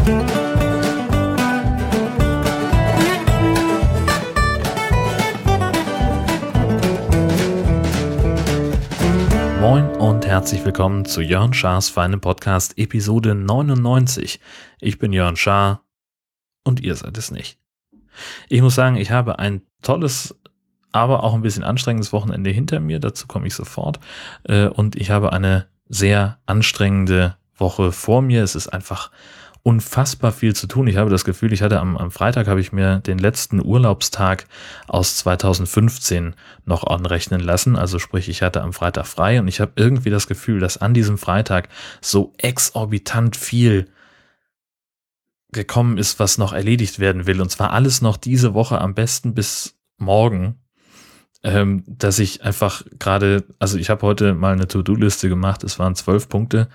Moin und herzlich willkommen zu Jörn Schars feinem Podcast Episode 99. Ich bin Jörn Schaar und ihr seid es nicht. Ich muss sagen, ich habe ein tolles, aber auch ein bisschen anstrengendes Wochenende hinter mir, dazu komme ich sofort. Und ich habe eine sehr anstrengende Woche vor mir. Es ist einfach unfassbar viel zu tun. Ich habe das Gefühl, ich hatte am Freitag habe ich mir den letzten Urlaubstag aus 2015 noch anrechnen lassen. Also sprich, ich hatte am Freitag frei und ich habe irgendwie das Gefühl, dass an diesem Freitag so exorbitant viel gekommen ist, was noch erledigt werden will. Und zwar alles noch diese Woche, am besten bis morgen. Dass ich einfach gerade, also ich habe heute mal eine To-Do-Liste gemacht, es waren 12 Punkte.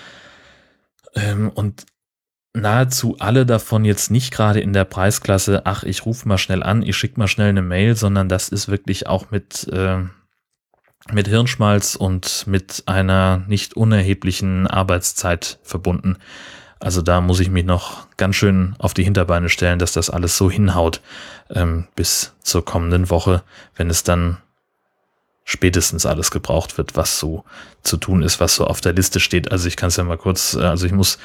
Und nahezu alle davon jetzt nicht gerade in der Preisklasse, ach, ich rufe mal schnell an, ich schicke mal schnell eine Mail, sondern das ist wirklich auch mit Hirnschmalz und mit einer nicht unerheblichen Arbeitszeit verbunden. Also da muss ich mich noch ganz schön auf die Hinterbeine stellen, dass das alles so hinhaut bis zur kommenden Woche, wenn es dann spätestens alles gebraucht wird, was so zu tun ist, was so auf der Liste steht. Also ich kann es ja mal kurz, also ich muss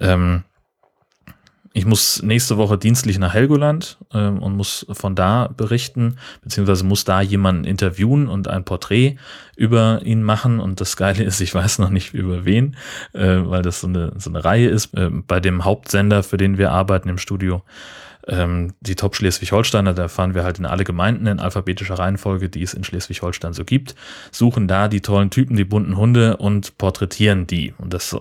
nächste Woche dienstlich nach Helgoland und muss von da berichten, beziehungsweise muss da jemanden interviewen und ein Porträt über ihn machen. Und das Geile ist, ich weiß noch nicht über wen, weil das so eine Reihe ist bei dem Hauptsender, für den wir arbeiten im Studio. Die Top Schleswig-Holsteiner, da fahren wir halt in alle Gemeinden in alphabetischer Reihenfolge, die es in Schleswig-Holstein so gibt, suchen da die tollen Typen, die bunten Hunde und porträtieren die. Und das,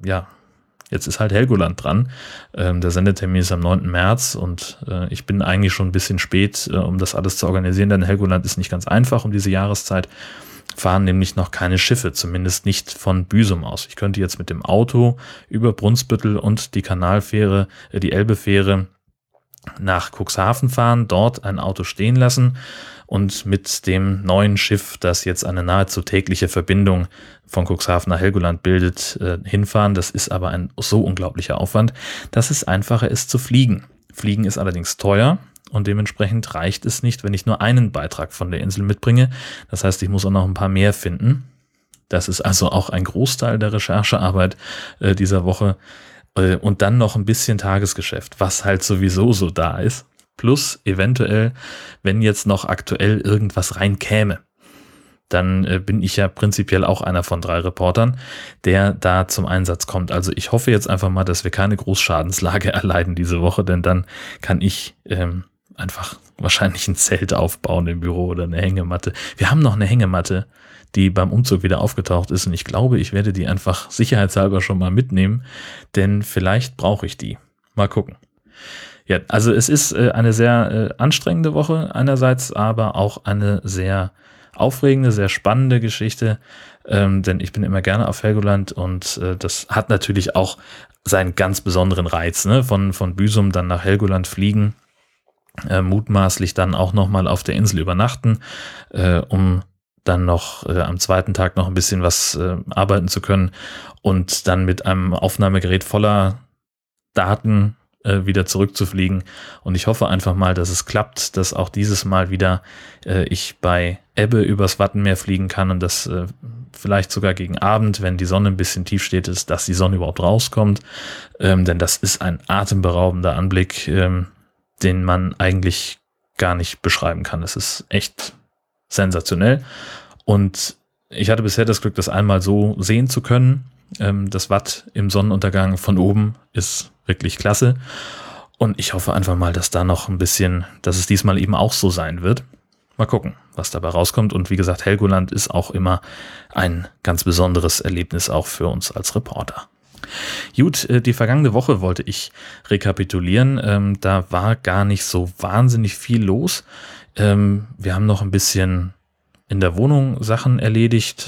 jetzt ist halt Helgoland dran. Der Sendetermin ist am 9. März und ich bin eigentlich schon ein bisschen spät, um das alles zu organisieren, denn Helgoland ist nicht ganz einfach um diese Jahreszeit. Fahren nämlich noch keine Schiffe, zumindest nicht von Büsum aus. Ich könnte jetzt mit dem Auto über Brunsbüttel und die Kanalfähre, die Elbefähre nach Cuxhaven fahren, dort ein Auto stehen lassen und mit dem neuen Schiff, das jetzt eine nahezu tägliche Verbindung von Cuxhaven nach Helgoland bildet, hinfahren. Das ist aber ein so unglaublicher Aufwand, dass es einfacher ist zu fliegen. Fliegen ist allerdings teuer und dementsprechend reicht es nicht, wenn ich nur einen Beitrag von der Insel mitbringe. Das heißt, ich muss auch noch ein paar mehr finden. Das ist also auch ein Großteil der Recherchearbeit dieser Woche. Und dann noch ein bisschen Tagesgeschäft, was halt sowieso so da ist. Plus eventuell, wenn jetzt noch aktuell irgendwas reinkäme, dann bin ich ja prinzipiell auch einer von 3 Reportern, der da zum Einsatz kommt. Also ich hoffe jetzt einfach mal, dass wir keine Großschadenslage erleiden diese Woche, denn dann kann ich einfach wahrscheinlich ein Zelt aufbauen im Büro oder eine Hängematte. Wir haben noch eine Hängematte, die beim Umzug wieder aufgetaucht ist und ich glaube, ich werde die einfach sicherheitshalber schon mal mitnehmen, denn vielleicht brauche ich die. Mal gucken. Ja, also es ist eine sehr anstrengende Woche einerseits, aber auch eine sehr aufregende, sehr spannende Geschichte, denn ich bin immer gerne auf Helgoland und das hat natürlich auch seinen ganz besonderen Reiz, ne? Von Büsum dann nach Helgoland fliegen, mutmaßlich dann auch nochmal auf der Insel übernachten, um dann noch am zweiten Tag noch ein bisschen was arbeiten zu können und dann mit einem Aufnahmegerät voller Daten wieder zurückzufliegen. Und ich hoffe einfach mal, dass es klappt, dass auch dieses Mal wieder ich bei Ebbe übers Wattenmeer fliegen kann und dass vielleicht sogar gegen Abend, wenn die Sonne ein bisschen tief steht, ist, dass die Sonne überhaupt rauskommt. Denn das ist ein atemberaubender Anblick, den man eigentlich gar nicht beschreiben kann. Es ist echt sensationell. Und ich hatte bisher das Glück, das einmal so sehen zu können. Das Watt im Sonnenuntergang von oben ist wirklich klasse. Und ich hoffe einfach mal, dass da noch ein bisschen, dass es diesmal eben auch so sein wird. Mal gucken, was dabei rauskommt. Und wie gesagt, Helgoland ist auch immer ein ganz besonderes Erlebnis auch für uns als Reporter. Gut, die vergangene Woche wollte ich rekapitulieren. Da war gar nicht so wahnsinnig viel los. Wir haben noch ein bisschen in der Wohnung Sachen erledigt.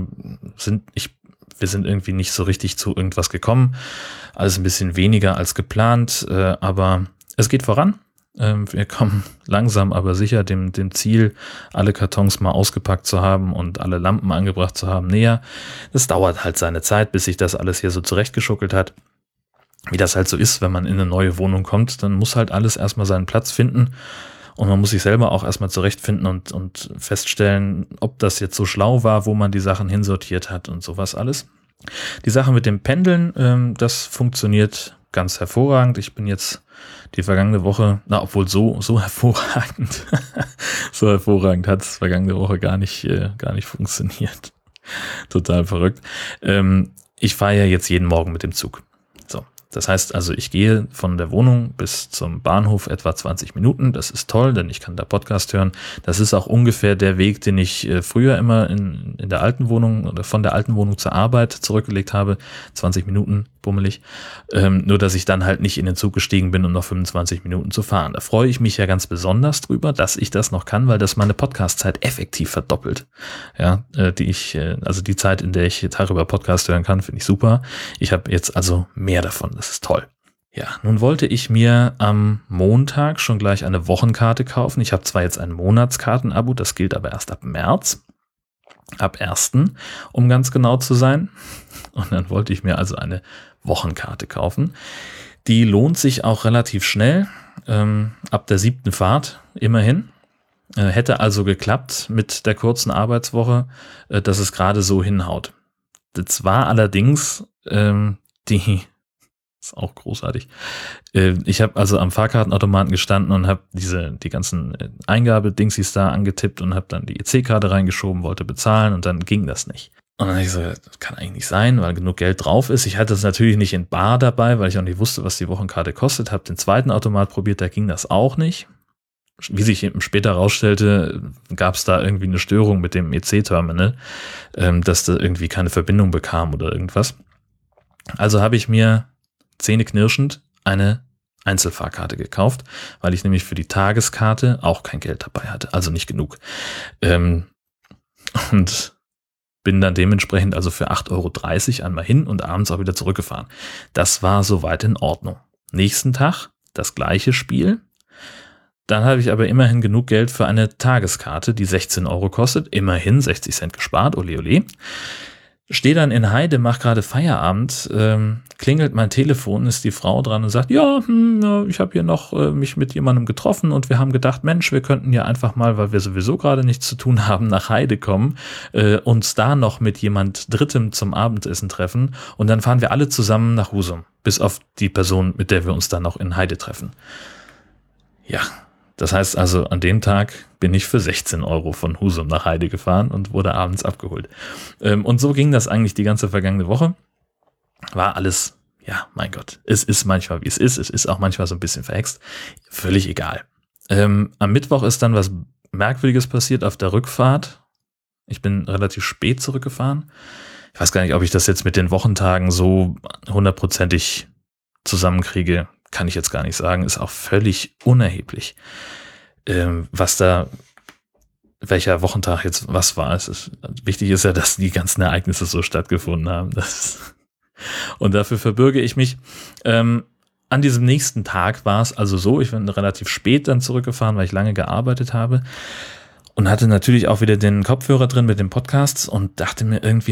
Wir sind irgendwie nicht so richtig zu irgendwas gekommen. Alles ein bisschen weniger als geplant, aber es geht voran. Wir kommen langsam aber sicher dem Ziel, alle Kartons mal ausgepackt zu haben und alle Lampen angebracht zu haben, näher. Das dauert halt seine Zeit, bis sich das alles hier so zurechtgeschuckelt hat. wie das halt so ist, wenn man in eine neue Wohnung kommt, dann muss halt alles erstmal seinen Platz finden und man muss sich selber auch erstmal zurechtfinden und feststellen, ob das jetzt so schlau war, wo man die Sachen hinsortiert hat und sowas alles. Die Sache mit dem Pendeln, das funktioniert ganz hervorragend. Ich bin jetzt die vergangene Woche, obwohl so hervorragend, so hervorragend hat es vergangene Woche gar nicht funktioniert. Total verrückt. Ich fahre ja jetzt jeden Morgen mit dem Zug. So. Das heißt also, ich gehe von der Wohnung bis zum Bahnhof etwa 20 Minuten. Das ist toll, denn ich kann da Podcast hören. Das ist auch ungefähr der Weg, den ich früher immer in der alten Wohnung oder von der alten Wohnung zur Arbeit zurückgelegt habe. 20 Minuten, bummelig. Nur, dass ich dann halt nicht in den Zug gestiegen bin, um noch 25 Minuten zu fahren. Da freue ich mich ja ganz besonders drüber, dass ich das noch kann, weil das meine Podcast-Zeit effektiv verdoppelt. Ja, also die Zeit, in der ich darüber Podcast hören kann, finde ich super. Ich habe jetzt also mehr davon. Das ist toll. Ja, nun wollte ich mir am Montag schon gleich eine Wochenkarte kaufen. Ich habe zwar jetzt ein Monatskartenabo, das gilt aber erst ab März. Ab 1., um ganz genau zu sein. Und dann wollte ich mir also eine Wochenkarte kaufen. Die lohnt sich auch relativ schnell, ab der 7. Fahrt immerhin. Hätte also geklappt mit der kurzen Arbeitswoche, dass es gerade so hinhaut. Das war allerdings ist auch großartig. Ich habe also am Fahrkartenautomaten gestanden und habe die ganzen Eingabedingsies da angetippt und habe dann die EC-Karte reingeschoben, wollte bezahlen und dann ging das nicht. Und dann habe ich so, das kann eigentlich nicht sein, weil genug Geld drauf ist. Ich hatte es natürlich nicht in bar dabei, weil ich auch nicht wusste, was die Wochenkarte kostet. Habe den zweiten Automat probiert, da ging das auch nicht. Wie sich später rausstellte, gab es da irgendwie eine Störung mit dem EC-Terminal, dass da irgendwie keine Verbindung bekam oder irgendwas. Also habe ich mir zähneknirschend eine Einzelfahrkarte gekauft, weil ich nämlich für die Tageskarte auch kein Geld dabei hatte, also nicht genug. Und bin dann dementsprechend also für 8,30 € einmal hin und abends auch wieder zurückgefahren. Das war soweit in Ordnung. Nächsten Tag das gleiche Spiel. Dann habe ich aber immerhin genug Geld für eine Tageskarte, die 16 € kostet. Immerhin 60 Cent gespart, ole ole. Stehe dann in Heide, mach gerade Feierabend, klingelt mein Telefon, ist die Frau dran und sagt, ja, ich habe hier noch mich mit jemandem getroffen und wir haben gedacht, Mensch, wir könnten ja einfach mal, weil wir sowieso gerade nichts zu tun haben, nach Heide kommen, uns da noch mit jemand Drittem zum Abendessen treffen und dann fahren wir alle zusammen nach Husum, bis auf die Person, mit der wir uns dann noch in Heide treffen. Ja. Das heißt also, an dem Tag bin ich für 16 € von Husum nach Heide gefahren und wurde abends abgeholt. Und so ging das eigentlich die ganze vergangene Woche. War alles, ja, mein Gott, es ist manchmal wie es ist. Es ist auch manchmal so ein bisschen verhext. Völlig egal. Am Mittwoch ist dann was Merkwürdiges passiert auf der Rückfahrt. Ich bin relativ spät zurückgefahren. Ich weiß gar nicht, ob ich das jetzt mit den Wochentagen so 100%ig zusammenkriege. Kann ich jetzt gar nicht sagen, ist auch völlig unerheblich, welcher Wochentag jetzt was war. Wichtig ist ja, dass die ganzen Ereignisse so stattgefunden haben. Und dafür verbürge ich mich. An diesem nächsten Tag war es also so, ich bin relativ spät dann zurückgefahren, weil ich lange gearbeitet habe und hatte natürlich auch wieder den Kopfhörer drin mit den Podcasts und dachte mir irgendwie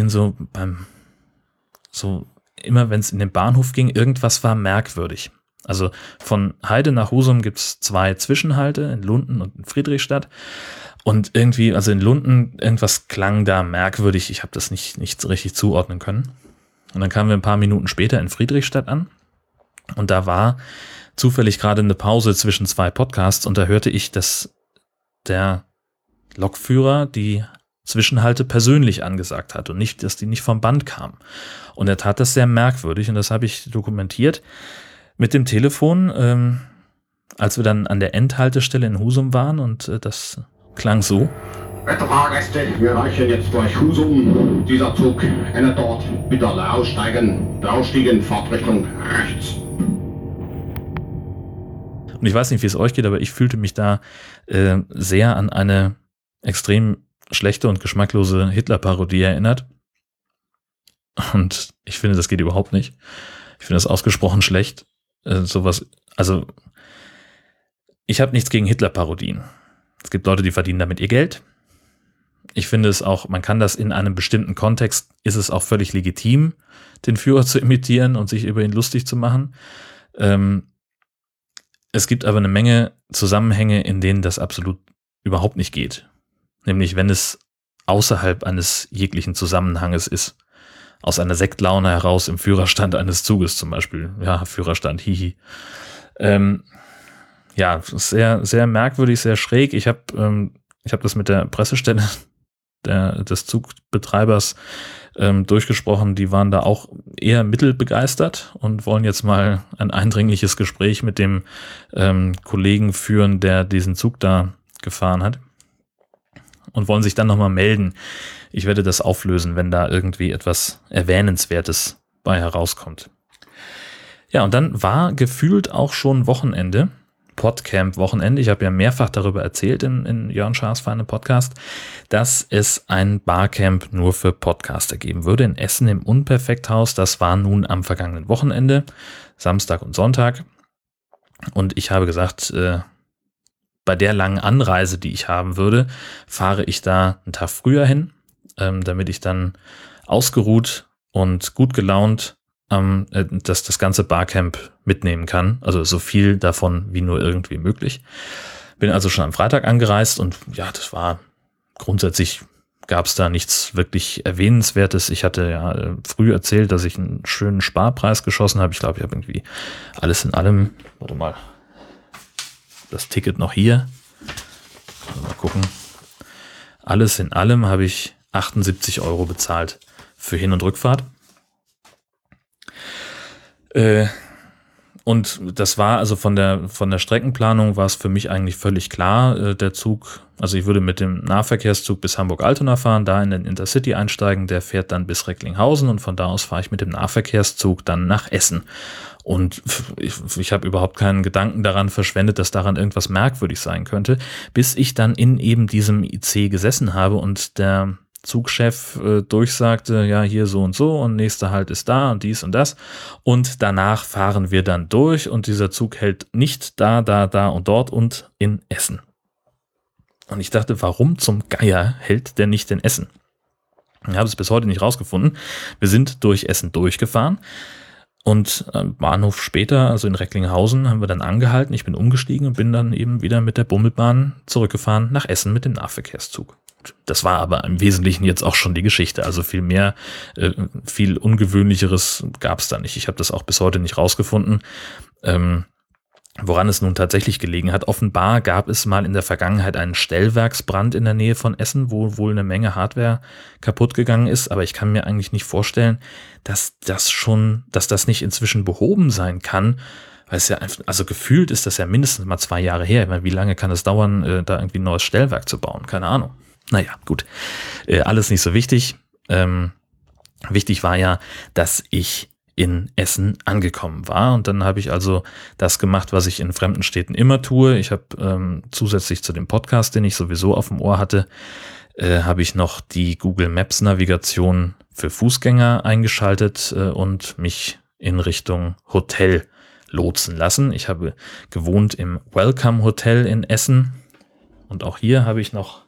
immer wenn es in den Bahnhof ging, irgendwas war merkwürdig. Also von Heide nach Husum gibt es 2 Zwischenhalte, in Lunden und in Friedrichstadt. Und irgendwie, also in Lunden, irgendwas klang da merkwürdig. Ich habe das nicht so richtig zuordnen können. Und dann kamen wir ein paar Minuten später in Friedrichstadt an. Und da war zufällig gerade eine Pause zwischen 2 Podcasts. Und da hörte ich, dass der Lokführer die Zwischenhalte persönlich angesagt hat und nicht, dass die nicht vom Band kamen. Und er tat das sehr merkwürdig und das habe ich dokumentiert. Mit dem Telefon, als wir dann an der Endhaltestelle in Husum waren und das klang so. Werte Fahrgäste, wir reichen jetzt durch Husum. Dieser Zug endet dort. Bitte alle aussteigen. Der Ausstieg in Fahrtrichtung rechts. Und ich weiß nicht, wie es euch geht, aber ich fühlte mich da sehr an eine extrem schlechte und geschmacklose Hitler-Parodie erinnert. Und ich finde, das geht überhaupt nicht. Ich finde das ausgesprochen schlecht. Sowas, also ich habe nichts gegen Hitler-Parodien. Es gibt Leute, die verdienen damit ihr Geld. Ich finde es auch, man kann das in einem bestimmten Kontext, ist es auch völlig legitim, den Führer zu imitieren und sich über ihn lustig zu machen. Es gibt aber eine Menge Zusammenhänge, in denen das absolut überhaupt nicht geht. Nämlich, wenn es außerhalb eines jeglichen Zusammenhanges ist. Aus einer Sektlaune heraus im Führerstand eines Zuges zum Beispiel. Ja, Führerstand, hihi. Ja, sehr, sehr merkwürdig, sehr schräg. Ich habe das mit der Pressestelle des Zugbetreibers durchgesprochen. Die waren da auch eher mittelbegeistert und wollen jetzt mal ein eindringliches Gespräch mit dem Kollegen führen, der diesen Zug da gefahren hat. Und wollen sich dann nochmal melden. Ich werde das auflösen, wenn da irgendwie etwas Erwähnenswertes bei herauskommt. Ja, und dann war gefühlt auch schon Wochenende, Podcamp-Wochenende. Ich habe ja mehrfach darüber erzählt in Jörn Schaas feinem Podcast, dass es ein Barcamp nur für Podcaster geben würde in Essen im Unperfekthaus. Das war nun am vergangenen Wochenende, Samstag und Sonntag. Und ich habe gesagt, bei der langen Anreise, die ich haben würde, fahre ich da einen Tag früher hin, damit ich dann ausgeruht und gut gelaunt das ganze Barcamp mitnehmen kann. Also so viel davon wie nur irgendwie möglich. Bin also schon am Freitag angereist und ja, das war grundsätzlich, gab es da nichts wirklich Erwähnenswertes. Ich hatte ja früh erzählt, dass ich einen schönen Sparpreis geschossen habe. Ich glaube, ich habe irgendwie alles in allem, warte mal, das Ticket noch hier. Mal gucken. Alles in allem habe ich 78 € bezahlt für Hin- und Rückfahrt. Und das war also von der Streckenplanung war es für mich eigentlich völlig klar, der Zug, also ich würde mit dem Nahverkehrszug bis Hamburg-Altona fahren, da in den Intercity einsteigen, der fährt dann bis Recklinghausen und von da aus fahre ich mit dem Nahverkehrszug dann nach Essen. Und ich habe überhaupt keinen Gedanken daran verschwendet, dass daran irgendwas merkwürdig sein könnte, bis ich dann in eben diesem IC gesessen habe und der Zugchef durchsagte, ja, hier so und so und nächster Halt ist da und dies und das. Und danach fahren wir dann durch und dieser Zug hält nicht da und dort und in Essen. Und ich dachte, warum zum Geier hält der nicht in Essen? Ich habe es bis heute nicht rausgefunden. Wir sind durch Essen durchgefahren. Und am Bahnhof später, also in Recklinghausen, haben wir dann angehalten. Ich bin umgestiegen und bin dann eben wieder mit der Bummelbahn zurückgefahren nach Essen mit dem Nahverkehrszug. Das war aber im Wesentlichen jetzt auch schon die Geschichte. Also viel mehr, viel Ungewöhnlicheres gab es da nicht. Ich habe das auch bis heute nicht rausgefunden, woran es nun tatsächlich gelegen hat. Offenbar gab es mal in der Vergangenheit einen Stellwerksbrand in der Nähe von Essen, wo wohl eine Menge Hardware kaputt gegangen ist. Aber ich kann mir eigentlich nicht vorstellen, dass das nicht inzwischen behoben sein kann. Weil es ja einfach, also gefühlt ist das ja mindestens mal 2 Jahre her. Ich meine, wie lange kann es dauern, da irgendwie ein neues Stellwerk zu bauen? Keine Ahnung. Naja, gut. Alles nicht so wichtig. Wichtig war ja, dass ich in Essen angekommen war. Und dann habe ich also das gemacht, was ich in fremden Städten immer tue. Ich habe zusätzlich zu dem Podcast, den ich sowieso auf dem Ohr hatte, habe ich noch die Google Maps Navigation für Fußgänger eingeschaltet und mich in Richtung Hotel lotsen lassen. Ich habe gewohnt im Welcome Hotel in Essen. Und auch hier habe ich noch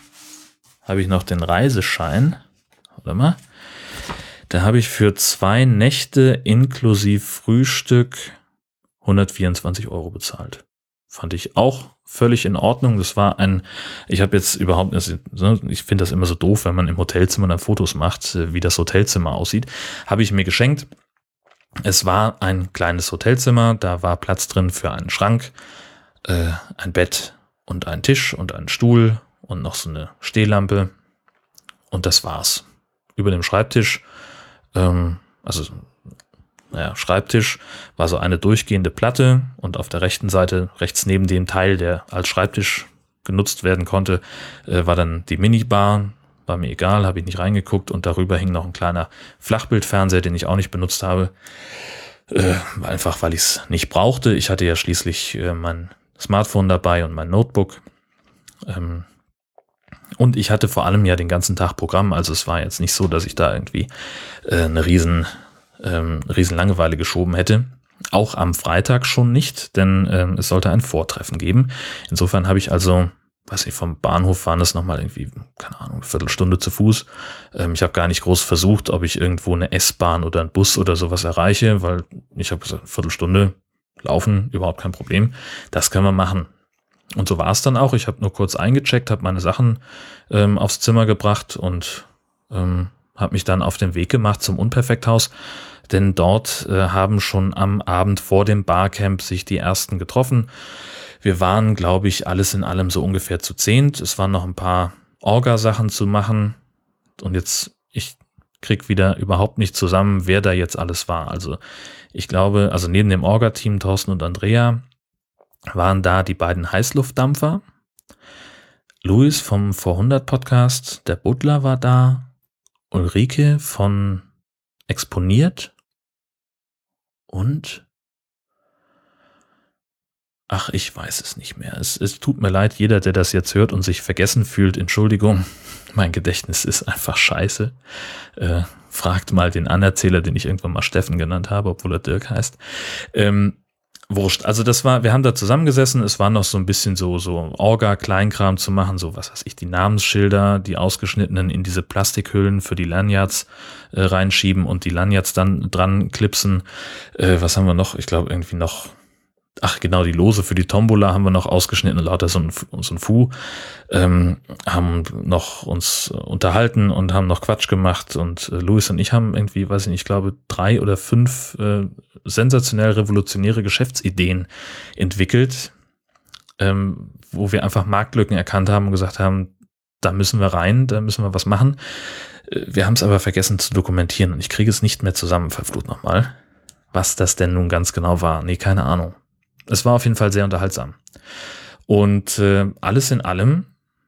den Reiseschein. Warte mal. Da habe ich für 2 Nächte inklusive Frühstück 124 € bezahlt. Fand ich auch völlig in Ordnung. Das war ich habe jetzt überhaupt, ich finde das immer so doof, wenn man im Hotelzimmer dann Fotos macht, wie das Hotelzimmer aussieht. Habe ich mir geschenkt. Es war ein kleines Hotelzimmer, da war Platz drin für einen Schrank, ein Bett und einen Tisch und einen Stuhl und noch so eine Stehlampe. Und das war's. Über dem Schreibtisch, Schreibtisch war so eine durchgehende Platte und auf der rechten Seite, rechts neben dem Teil, der als Schreibtisch genutzt werden konnte, war dann die Minibar. War mir egal, habe ich nicht reingeguckt und darüber hing noch ein kleiner Flachbildfernseher, den ich auch nicht benutzt habe. Einfach, weil ich es nicht brauchte. Ich hatte ja schließlich mein Smartphone dabei und mein Notebook. Und ich hatte vor allem ja den ganzen Tag Programm, also es war jetzt nicht so, dass ich da irgendwie eine riesen Langeweile geschoben hätte. Auch am Freitag schon nicht, denn es sollte ein Vortreffen geben. Insofern habe ich also weiß nicht, vom Bahnhof waren es nochmal irgendwie, keine Ahnung, eine Viertelstunde zu Fuß. Ich habe gar nicht groß versucht, ob ich irgendwo eine S-Bahn oder einen Bus oder sowas erreiche, weil ich habe gesagt, eine Viertelstunde laufen, überhaupt kein Problem. Das können wir machen. Und so war es dann auch. Ich habe nur kurz eingecheckt, habe meine Sachen aufs Zimmer gebracht und habe mich dann auf den Weg gemacht zum Unperfekthaus, denn dort haben schon am Abend vor dem Barcamp sich die ersten getroffen. Wir waren, glaube ich, alles in allem so ungefähr zu 10. Es waren noch ein paar Orga-Sachen zu machen und jetzt, ich krieg wieder überhaupt nicht zusammen, wer da jetzt alles war. Also ich glaube, also neben dem Orga-Team Thorsten und Andrea waren da die beiden Heißluftdampfer, Luis vom Vor100 Podcast, der Butler war da, Ulrike von Exponiert und ach, ich weiß es nicht mehr. Es tut mir leid, jeder, der das jetzt hört und sich vergessen fühlt, Entschuldigung, mein Gedächtnis ist einfach scheiße. Fragt mal den Anerzähler, den ich irgendwann mal Steffen genannt habe, obwohl er Dirk heißt. Wurscht. Also wir haben da zusammengesessen, es war noch so ein bisschen so Orga-Kleinkram zu machen, so was weiß ich, die Namensschilder, die ausgeschnittenen in diese Plastikhüllen für die Lanyards reinschieben und die Lanyards dann dran klipsen. Was haben wir noch? Ich glaube irgendwie noch, ach genau, die Lose für die Tombola haben wir noch ausgeschnitten, lauter so ein Fu, haben noch uns unterhalten und haben noch Quatsch gemacht und Luis und ich haben irgendwie, weiß ich nicht, ich glaube 3 oder 5 sensationell revolutionäre Geschäftsideen entwickelt, wo wir einfach Marktlücken erkannt haben und gesagt haben, da müssen wir rein, da müssen wir was machen. Wir haben es aber vergessen zu dokumentieren und ich kriege es nicht mehr zusammen, verflucht nochmal, was das denn nun ganz genau war. Nee, keine Ahnung. Es war auf jeden Fall sehr unterhaltsam. Und alles in allem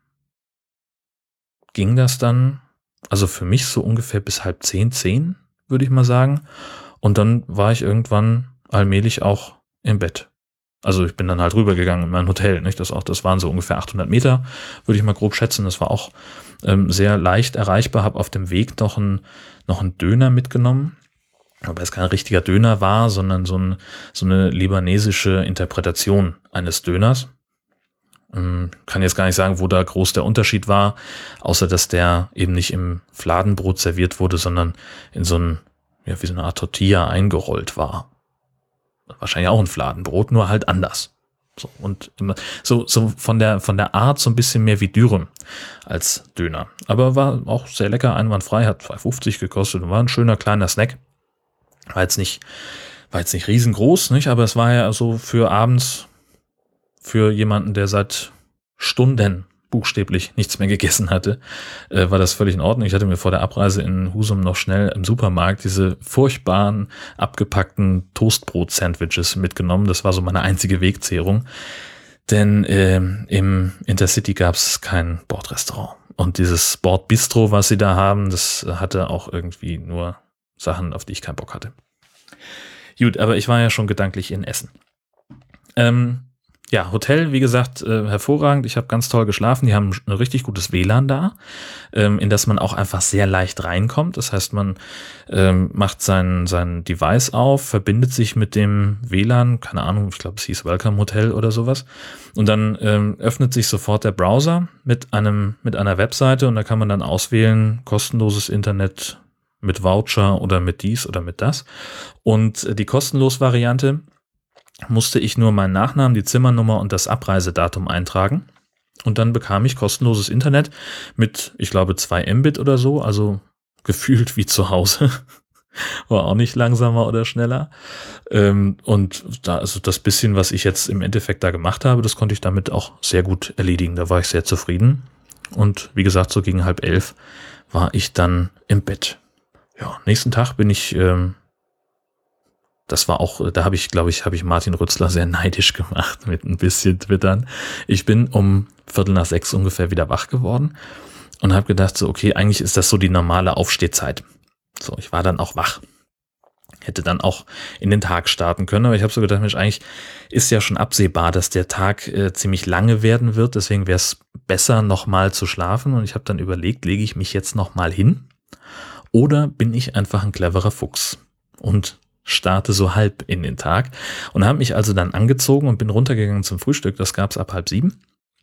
ging das dann, also für mich so ungefähr bis 9:30, würde ich mal sagen. Und dann war ich irgendwann allmählich auch im Bett. Also ich bin dann halt rübergegangen in mein Hotel. Nicht? Das waren so ungefähr 800 Meter, würde ich mal grob schätzen. Das war auch sehr leicht erreichbar. Habe auf dem Weg noch einen Döner mitgenommen. Wobei es kein richtiger Döner war, sondern so eine libanesische Interpretation eines Döners. Kann jetzt gar nicht sagen, wo da groß der Unterschied war, außer dass der eben nicht im Fladenbrot serviert wurde, sondern in so ein, ja, wie so eine Art Tortilla eingerollt war. Wahrscheinlich auch ein Fladenbrot, nur halt anders. So, und so von der Art so ein bisschen mehr wie Dürüm als Döner. Aber war auch sehr lecker, einwandfrei, hat 2,50 gekostet und war ein schöner kleiner Snack. War jetzt nicht riesengroß, nicht, aber es war ja so für abends, für jemanden, der seit Stunden buchstäblich nichts mehr gegessen hatte, war das völlig in Ordnung. Ich hatte mir vor der Abreise in Husum noch schnell im Supermarkt diese furchtbaren, abgepackten Toastbrot-Sandwiches mitgenommen. Das war so meine einzige Wegzehrung. Denn im Intercity gab es kein Bordrestaurant. Und dieses Bordbistro, was sie da haben, das hatte auch irgendwie nur Sachen, auf die ich keinen Bock hatte. Gut, aber ich war ja schon gedanklich in Essen. Ja, Hotel, wie gesagt, hervorragend. Ich habe ganz toll geschlafen. Die haben ein richtig gutes WLAN da, in das man auch einfach sehr leicht reinkommt. Das heißt, man macht sein Device auf, verbindet sich mit dem WLAN, keine Ahnung, ich glaube, es hieß Welcome Hotel oder sowas. Und dann öffnet sich sofort der Browser mit einer Webseite und da kann man dann auswählen, kostenloses Internet mit Voucher oder mit dies oder mit das. Und die kostenlos Variante musste ich nur meinen Nachnamen, die Zimmernummer und das Abreisedatum eintragen. Und dann bekam ich kostenloses Internet mit, ich glaube, 2 Mbit oder so, also gefühlt wie zu Hause. War auch nicht langsamer oder schneller. Und da, also das bisschen, was ich jetzt im Endeffekt da gemacht habe, das konnte ich damit auch sehr gut erledigen. Da war ich sehr zufrieden. Und wie gesagt, so gegen 10:30 war ich dann im Bett. Ja, nächsten Tag bin ich, das war auch, da habe ich Martin Rützler sehr neidisch gemacht mit ein bisschen Twittern. Ich bin um 5:45 ungefähr wieder wach geworden und habe gedacht so, okay, eigentlich ist das so die normale Aufstehzeit. So, ich war dann auch wach. Hätte dann auch in den Tag starten können, aber ich habe so gedacht, Mensch, eigentlich ist ja schon absehbar, dass der Tag ziemlich lange werden wird, deswegen wäre es besser, nochmal zu schlafen und ich habe dann überlegt, lege ich mich jetzt nochmal hin oder bin ich einfach ein cleverer Fuchs und starte so halb in den Tag und habe mich also dann angezogen und bin runtergegangen zum Frühstück, das gab es ab 6:30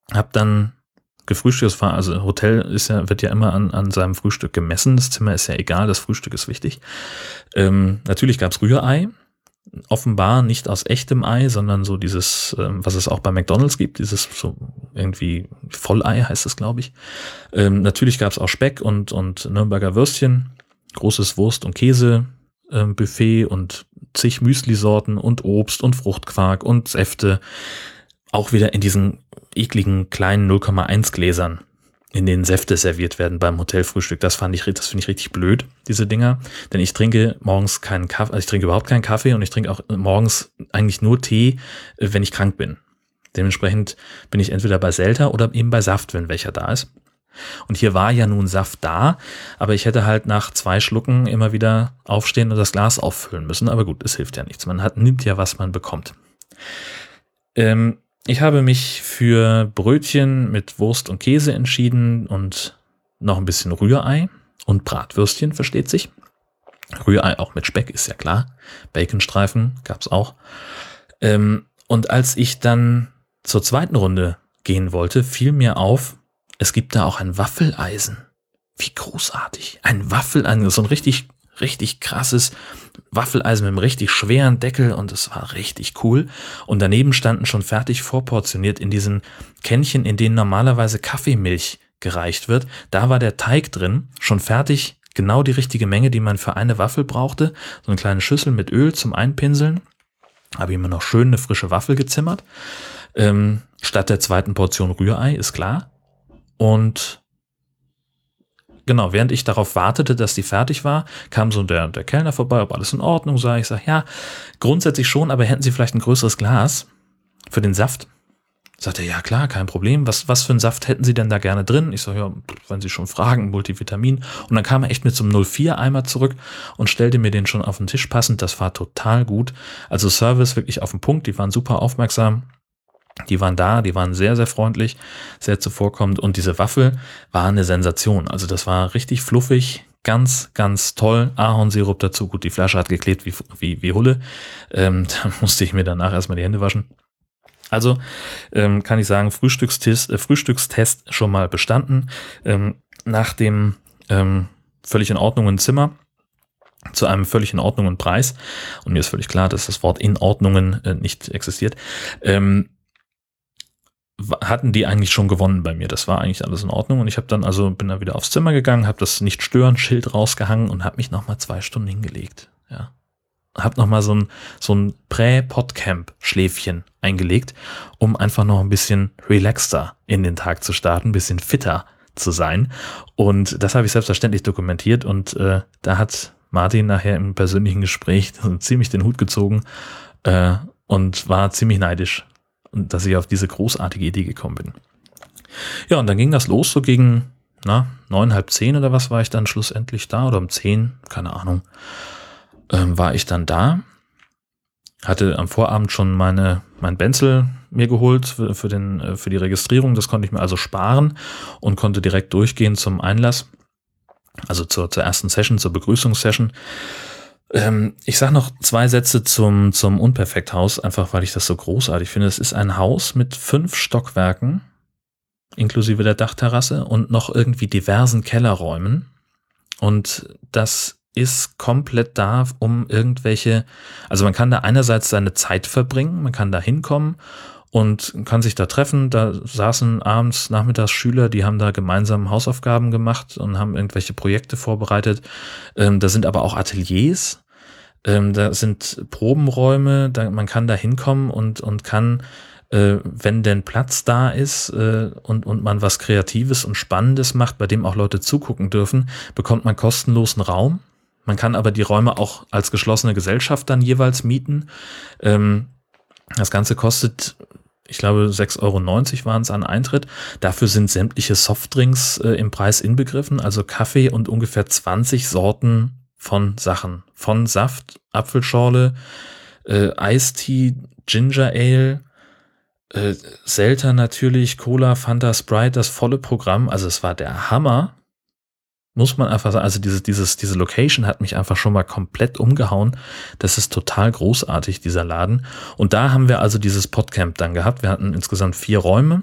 Hab dann gefrühstückt, also Hotel wird ja immer an seinem Frühstück gemessen. Das Zimmer ist ja egal, das Frühstück ist wichtig. Natürlich gab's Rührei. Offenbar nicht aus echtem Ei, sondern so dieses, was es auch bei McDonald's gibt, dieses so irgendwie Vollei heißt es, glaube ich. Natürlich gab es auch Speck und Nürnberger Würstchen, großes Wurst- und Käse-Buffet und zig Müsli-Sorten und Obst und Fruchtquark und Säfte. Auch wieder in diesen ekligen kleinen 0,1 Gläsern, in denen Säfte serviert werden beim Hotelfrühstück. Das finde ich richtig blöd, diese Dinger. Denn ich trinke morgens keinen Kaffee, also ich trinke überhaupt keinen Kaffee und ich trinke auch morgens eigentlich nur Tee, wenn ich krank bin. Dementsprechend bin ich entweder bei Selta oder eben bei Saft, wenn welcher da ist. Und hier war ja nun Saft da, aber ich hätte halt nach 2 Schlucken immer wieder aufstehen und das Glas auffüllen müssen. Aber gut, es hilft ja nichts. Nimmt ja, was man bekommt. Ich habe mich für Brötchen mit Wurst und Käse entschieden und noch ein bisschen Rührei und Bratwürstchen, versteht sich. Rührei auch mit Speck, ist ja klar. Baconstreifen gab's auch. Und als ich dann zur zweiten Runde gehen wollte, fiel mir auf, es gibt da auch ein Waffeleisen. Wie großartig. Ein Waffeleisen, so ein richtig krasses Waffeleisen mit einem richtig schweren Deckel und es war richtig cool. Und daneben standen schon fertig vorportioniert in diesen Kännchen, in denen normalerweise Kaffeemilch gereicht wird. Da war der Teig drin, schon fertig, genau die richtige Menge, die man für eine Waffel brauchte. So eine kleine Schüssel mit Öl zum Einpinseln. Habe ich immer noch schön eine frische Waffel gezimmert. Statt der zweiten Portion Rührei, ist klar. Und genau, während ich darauf wartete, dass die fertig war, kam so der Kellner vorbei, ob alles in Ordnung sei. Ich sage, ja, grundsätzlich schon, aber hätten Sie vielleicht ein größeres Glas für den Saft? Sagt er, ja klar, kein Problem. Was für einen Saft hätten Sie denn da gerne drin? Ich sage, ja, wenn Sie schon fragen, Multivitamin. Und dann kam er echt mit so einem 04-Eimer zurück und stellte mir den schon auf den Tisch passend. Das war total gut. Also Service wirklich auf den Punkt. Die waren super aufmerksam. Die waren da, die waren sehr, sehr freundlich, sehr zuvorkommend und diese Waffel war eine Sensation. Also das war richtig fluffig, ganz, ganz toll. Ahornsirup dazu, gut, die Flasche hat geklebt wie Hulle. Da musste ich mir danach erstmal die Hände waschen. Also kann ich sagen, Frühstückstest schon mal bestanden. Nach dem völlig in Ordnung Zimmer zu einem völlig in Ordnung Preis, und mir ist völlig klar, dass das Wort in Ordnungen nicht existiert, hatten die eigentlich schon gewonnen bei mir. Das war eigentlich alles in Ordnung und ich bin dann wieder aufs Zimmer gegangen, habe das Nicht-Stören-Schild rausgehangen und habe mich nochmal 2 Stunden hingelegt. Ja. Habe nochmal so ein Prä-Podcamp-Schläfchen eingelegt, um einfach noch ein bisschen relaxter in den Tag zu starten, ein bisschen fitter zu sein. Und das habe ich selbstverständlich dokumentiert und da hat Martin nachher im persönlichen Gespräch ziemlich den Hut gezogen und war ziemlich neidisch, dass ich auf diese großartige Idee gekommen bin. Ja, und dann ging das los, so gegen 9, halb 10 oder was war ich dann schlussendlich da, oder um 10, keine Ahnung, war ich dann da. Hatte am Vorabend schon mein Benzel mir geholt für die Registrierung, das konnte ich mir also sparen und konnte direkt durchgehen zum Einlass, also zur ersten Session, zur Begrüßungssession. Ich sage noch 2 Sätze zum Unperfekthaus, einfach weil ich das so großartig finde. Es ist ein Haus mit 5 Stockwerken, inklusive der Dachterrasse und noch irgendwie diversen Kellerräumen. Und das ist komplett da, um also man kann da einerseits seine Zeit verbringen, man kann da hinkommen und kann sich da treffen. Da saßen abends, nachmittags Schüler, die haben da gemeinsam Hausaufgaben gemacht und haben irgendwelche Projekte vorbereitet. Da sind aber auch Ateliers, da sind Probenräume, man kann da hinkommen und kann, wenn denn Platz da ist und man was Kreatives und Spannendes macht, bei dem auch Leute zugucken dürfen, bekommt man kostenlosen Raum. Man kann aber die Räume auch als geschlossene Gesellschaft dann jeweils mieten. Das Ganze kostet, ich glaube, 6,90 € waren es an Eintritt. Dafür sind sämtliche Softdrinks im Preis inbegriffen, also Kaffee und ungefähr 20 Sorten von Sachen. Von Saft, Apfelschorle, Eistee, Ginger Ale, Selter natürlich, Cola, Fanta, Sprite, das volle Programm. Also es war der Hammer. Muss man einfach sagen, also diese Location hat mich einfach schon mal komplett umgehauen. Das ist total großartig, dieser Laden. Und da haben wir also dieses Podcamp dann gehabt. Wir hatten insgesamt 4 Räume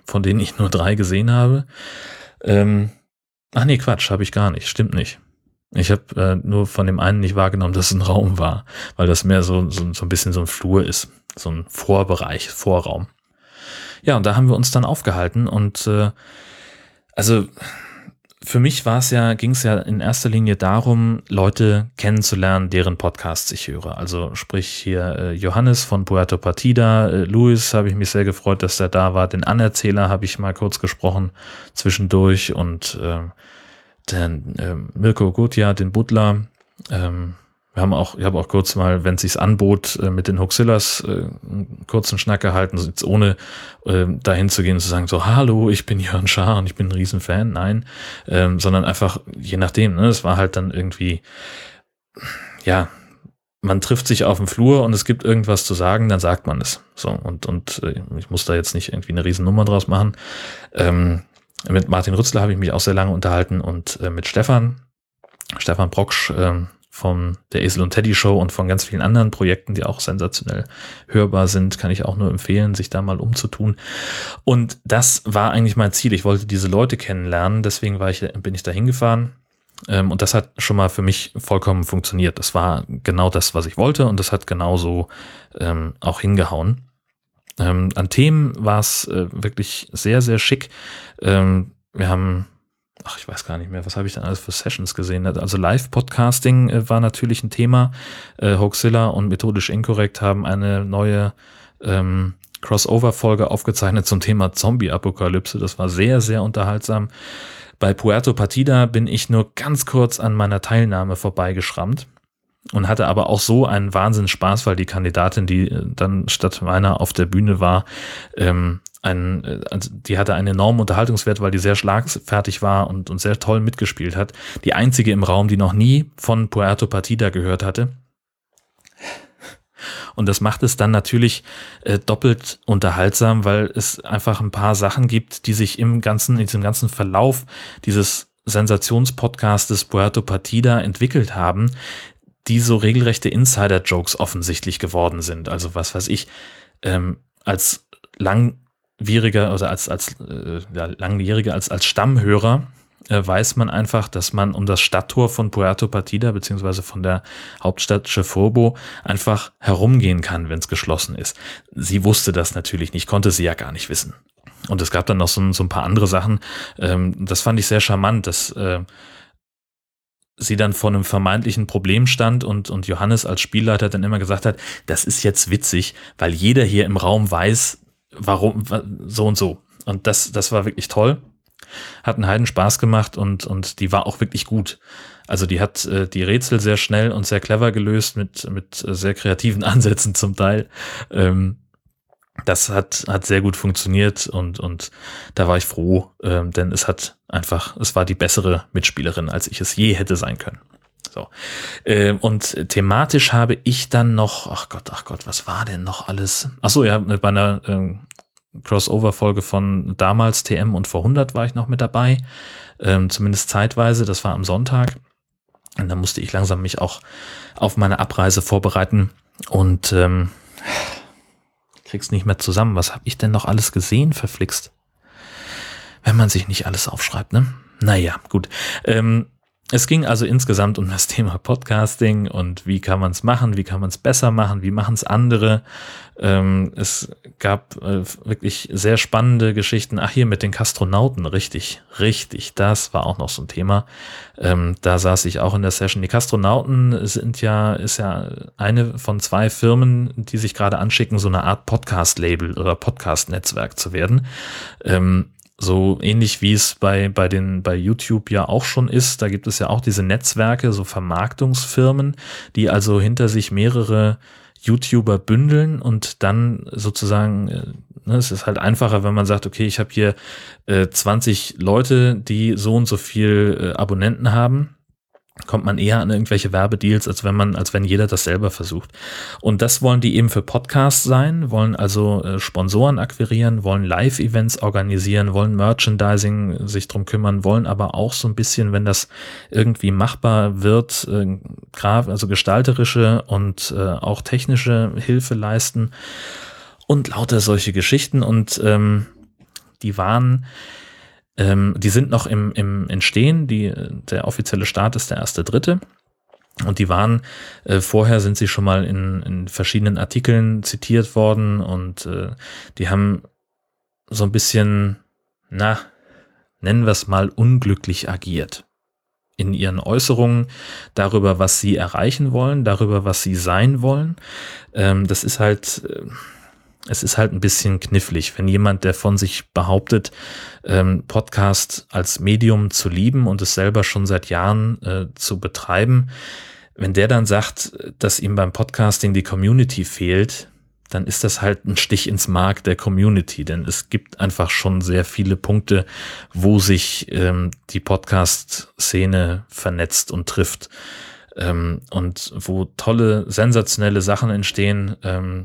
von denen ich nur 3 gesehen habe. Ach nee, Quatsch, habe ich gar nicht, stimmt nicht. Ich habe nur von dem einen nicht wahrgenommen, dass es ein Raum war, weil das mehr so ein bisschen so ein Flur ist, so ein Vorbereich, Vorraum. Ja, und da haben wir uns dann aufgehalten und also für mich ging es ja in erster Linie darum, Leute kennenzulernen, deren Podcasts ich höre. Also sprich hier Johannes von Puerto Partida, Luis habe ich mich sehr gefreut, dass der da war. Den Anerzähler habe ich mal kurz gesprochen zwischendurch und den Mirko Gutjahr, den Butler. Ich habe auch kurz mal, wenn es sich anbot, mit den Hoaxillas einen kurzen Schnack gehalten, jetzt ohne dahin zu gehen und zu sagen, so, hallo, ich bin Jörn Schaar und ich bin ein Riesenfan, nein, sondern einfach, je nachdem, ne, es war halt dann irgendwie, ja, man trifft sich auf dem Flur und es gibt irgendwas zu sagen, dann sagt man es. So, und ich muss da jetzt nicht irgendwie eine Riesennummer draus machen. Mit Martin Rützler habe ich mich auch sehr lange unterhalten und mit Stefan Brocksch, von der Esel und Teddy Show und von ganz vielen anderen Projekten, die auch sensationell hörbar sind, kann ich auch nur empfehlen, sich da mal umzutun. Und das war eigentlich mein Ziel. Ich wollte diese Leute kennenlernen, deswegen bin ich da hingefahren. Und das hat schon mal für mich vollkommen funktioniert. Das war genau das, was ich wollte und das hat genauso auch hingehauen. An Themen war es wirklich sehr, sehr schick. Wir haben ich weiß gar nicht mehr, was habe ich denn alles für Sessions gesehen? Also Live-Podcasting war natürlich ein Thema. Hoaxilla und Methodisch Inkorrekt haben eine neue Crossover-Folge aufgezeichnet zum Thema Zombie-Apokalypse. Das war sehr, sehr unterhaltsam. Bei Puerto Partida bin ich nur ganz kurz an meiner Teilnahme vorbeigeschrammt und hatte aber auch so einen Wahnsinnsspaß, weil die Kandidatin, die dann statt meiner auf der Bühne war, die hatte einen enormen Unterhaltungswert, weil die sehr schlagfertig war und sehr toll mitgespielt hat. Die einzige im Raum, die noch nie von Puerto Partida gehört hatte. Und das macht es dann natürlich doppelt unterhaltsam, weil es einfach ein paar Sachen gibt, die sich in diesem ganzen Verlauf dieses Sensationspodcastes Puerto Partida entwickelt haben, die so regelrechte Insider-Jokes offensichtlich geworden sind. Also was weiß ich, als Langjähriger oder als Stammhörer weiß man einfach, dass man um das Stadttor von Puerto Partida beziehungsweise von der Hauptstadt Chefurbo einfach herumgehen kann, wenn es geschlossen ist. Sie wusste das natürlich nicht, konnte sie ja gar nicht wissen. Und es gab dann noch so ein paar andere Sachen. Das fand ich sehr charmant, dass sie dann vor einem vermeintlichen Problem stand und Johannes als Spielleiter dann immer gesagt hat, das ist jetzt witzig, weil jeder hier im Raum weiß, warum so und so. Und das war wirklich toll. Hat einen heiden Spaß gemacht und die war auch wirklich gut. Also die hat die Rätsel sehr schnell und sehr clever gelöst mit sehr kreativen Ansätzen zum Teil. Das hat sehr gut funktioniert und da war ich froh, denn es war die bessere Mitspielerin, als ich es je hätte sein können. So. Und thematisch habe ich dann noch, ach Gott, was war denn noch alles? Ach so, ja, bei einer Crossover-Folge von damals TM und vor 100 war ich noch mit dabei, zumindest zeitweise, das war am Sonntag. Und da musste ich langsam mich auch auf meine Abreise vorbereiten und krieg's nicht mehr zusammen. Was habe ich denn noch alles gesehen, verflixt? Wenn man sich nicht alles aufschreibt, ne? Naja, gut. Es ging also insgesamt um das Thema Podcasting und wie kann man es machen, wie kann man es besser machen, wie machen es andere. Es gab wirklich sehr spannende Geschichten. Ach, hier mit den Kastronauten, richtig, das war auch noch so ein Thema. Da saß ich auch in der Session. Die Kastronauten ist ja eine von 2 Firmen, die sich gerade anschicken, so eine Art Podcast-Label oder Podcast-Netzwerk zu werden. So ähnlich wie es bei YouTube ja auch schon ist. Da gibt es ja auch diese Netzwerke, so Vermarktungsfirmen, die also hinter sich mehrere YouTuber bündeln und dann sozusagen, es ist halt einfacher, wenn man sagt, okay, ich habe hier 20 Leute, die so und so viel Abonnenten haben. Kommt man eher an irgendwelche Werbedeals, als wenn jeder das selber versucht. Und das wollen die eben für Podcasts sein, wollen also Sponsoren akquirieren, wollen Live-Events organisieren, wollen Merchandising sich drum kümmern, wollen aber auch so ein bisschen, wenn das irgendwie machbar wird, also gestalterische und auch technische Hilfe leisten und lauter solche Geschichten. Und die sind noch im Entstehen, der offizielle Start ist der 1.3. Und die waren, vorher sind sie schon mal in verschiedenen Artikeln zitiert worden und die haben so ein bisschen, nennen wir es mal, unglücklich agiert in ihren Äußerungen darüber, was sie erreichen wollen, darüber, was sie sein wollen. Es ist halt ein bisschen knifflig, wenn jemand, der von sich behauptet, Podcast als Medium zu lieben und es selber schon seit Jahren zu betreiben, wenn der dann sagt, dass ihm beim Podcasting die Community fehlt, dann ist das halt ein Stich ins Mark der Community, denn es gibt einfach schon sehr viele Punkte, wo sich die Podcast-Szene vernetzt und trifft und wo tolle, sensationelle Sachen entstehen,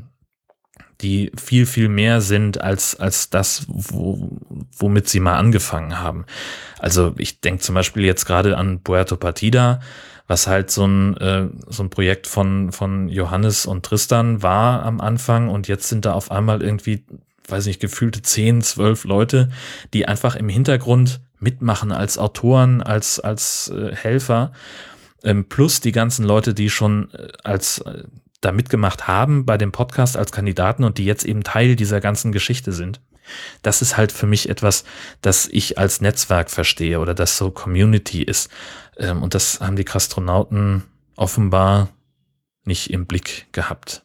die viel, viel mehr sind als das, womit sie mal angefangen haben. Also ich denke zum Beispiel jetzt gerade an Puerto Partida, was halt so ein Projekt von Johannes und Tristan war am Anfang, und jetzt sind da auf einmal irgendwie, weiß nicht, gefühlte 10, 12 Leute, die einfach im Hintergrund mitmachen als Autoren, als Helfer, plus die ganzen Leute, die schon da mitgemacht haben bei dem Podcast als Kandidaten und die jetzt eben Teil dieser ganzen Geschichte sind. Das ist halt für mich etwas, das ich als Netzwerk verstehe oder das so Community ist. Und das haben die Kastronauten offenbar nicht im Blick gehabt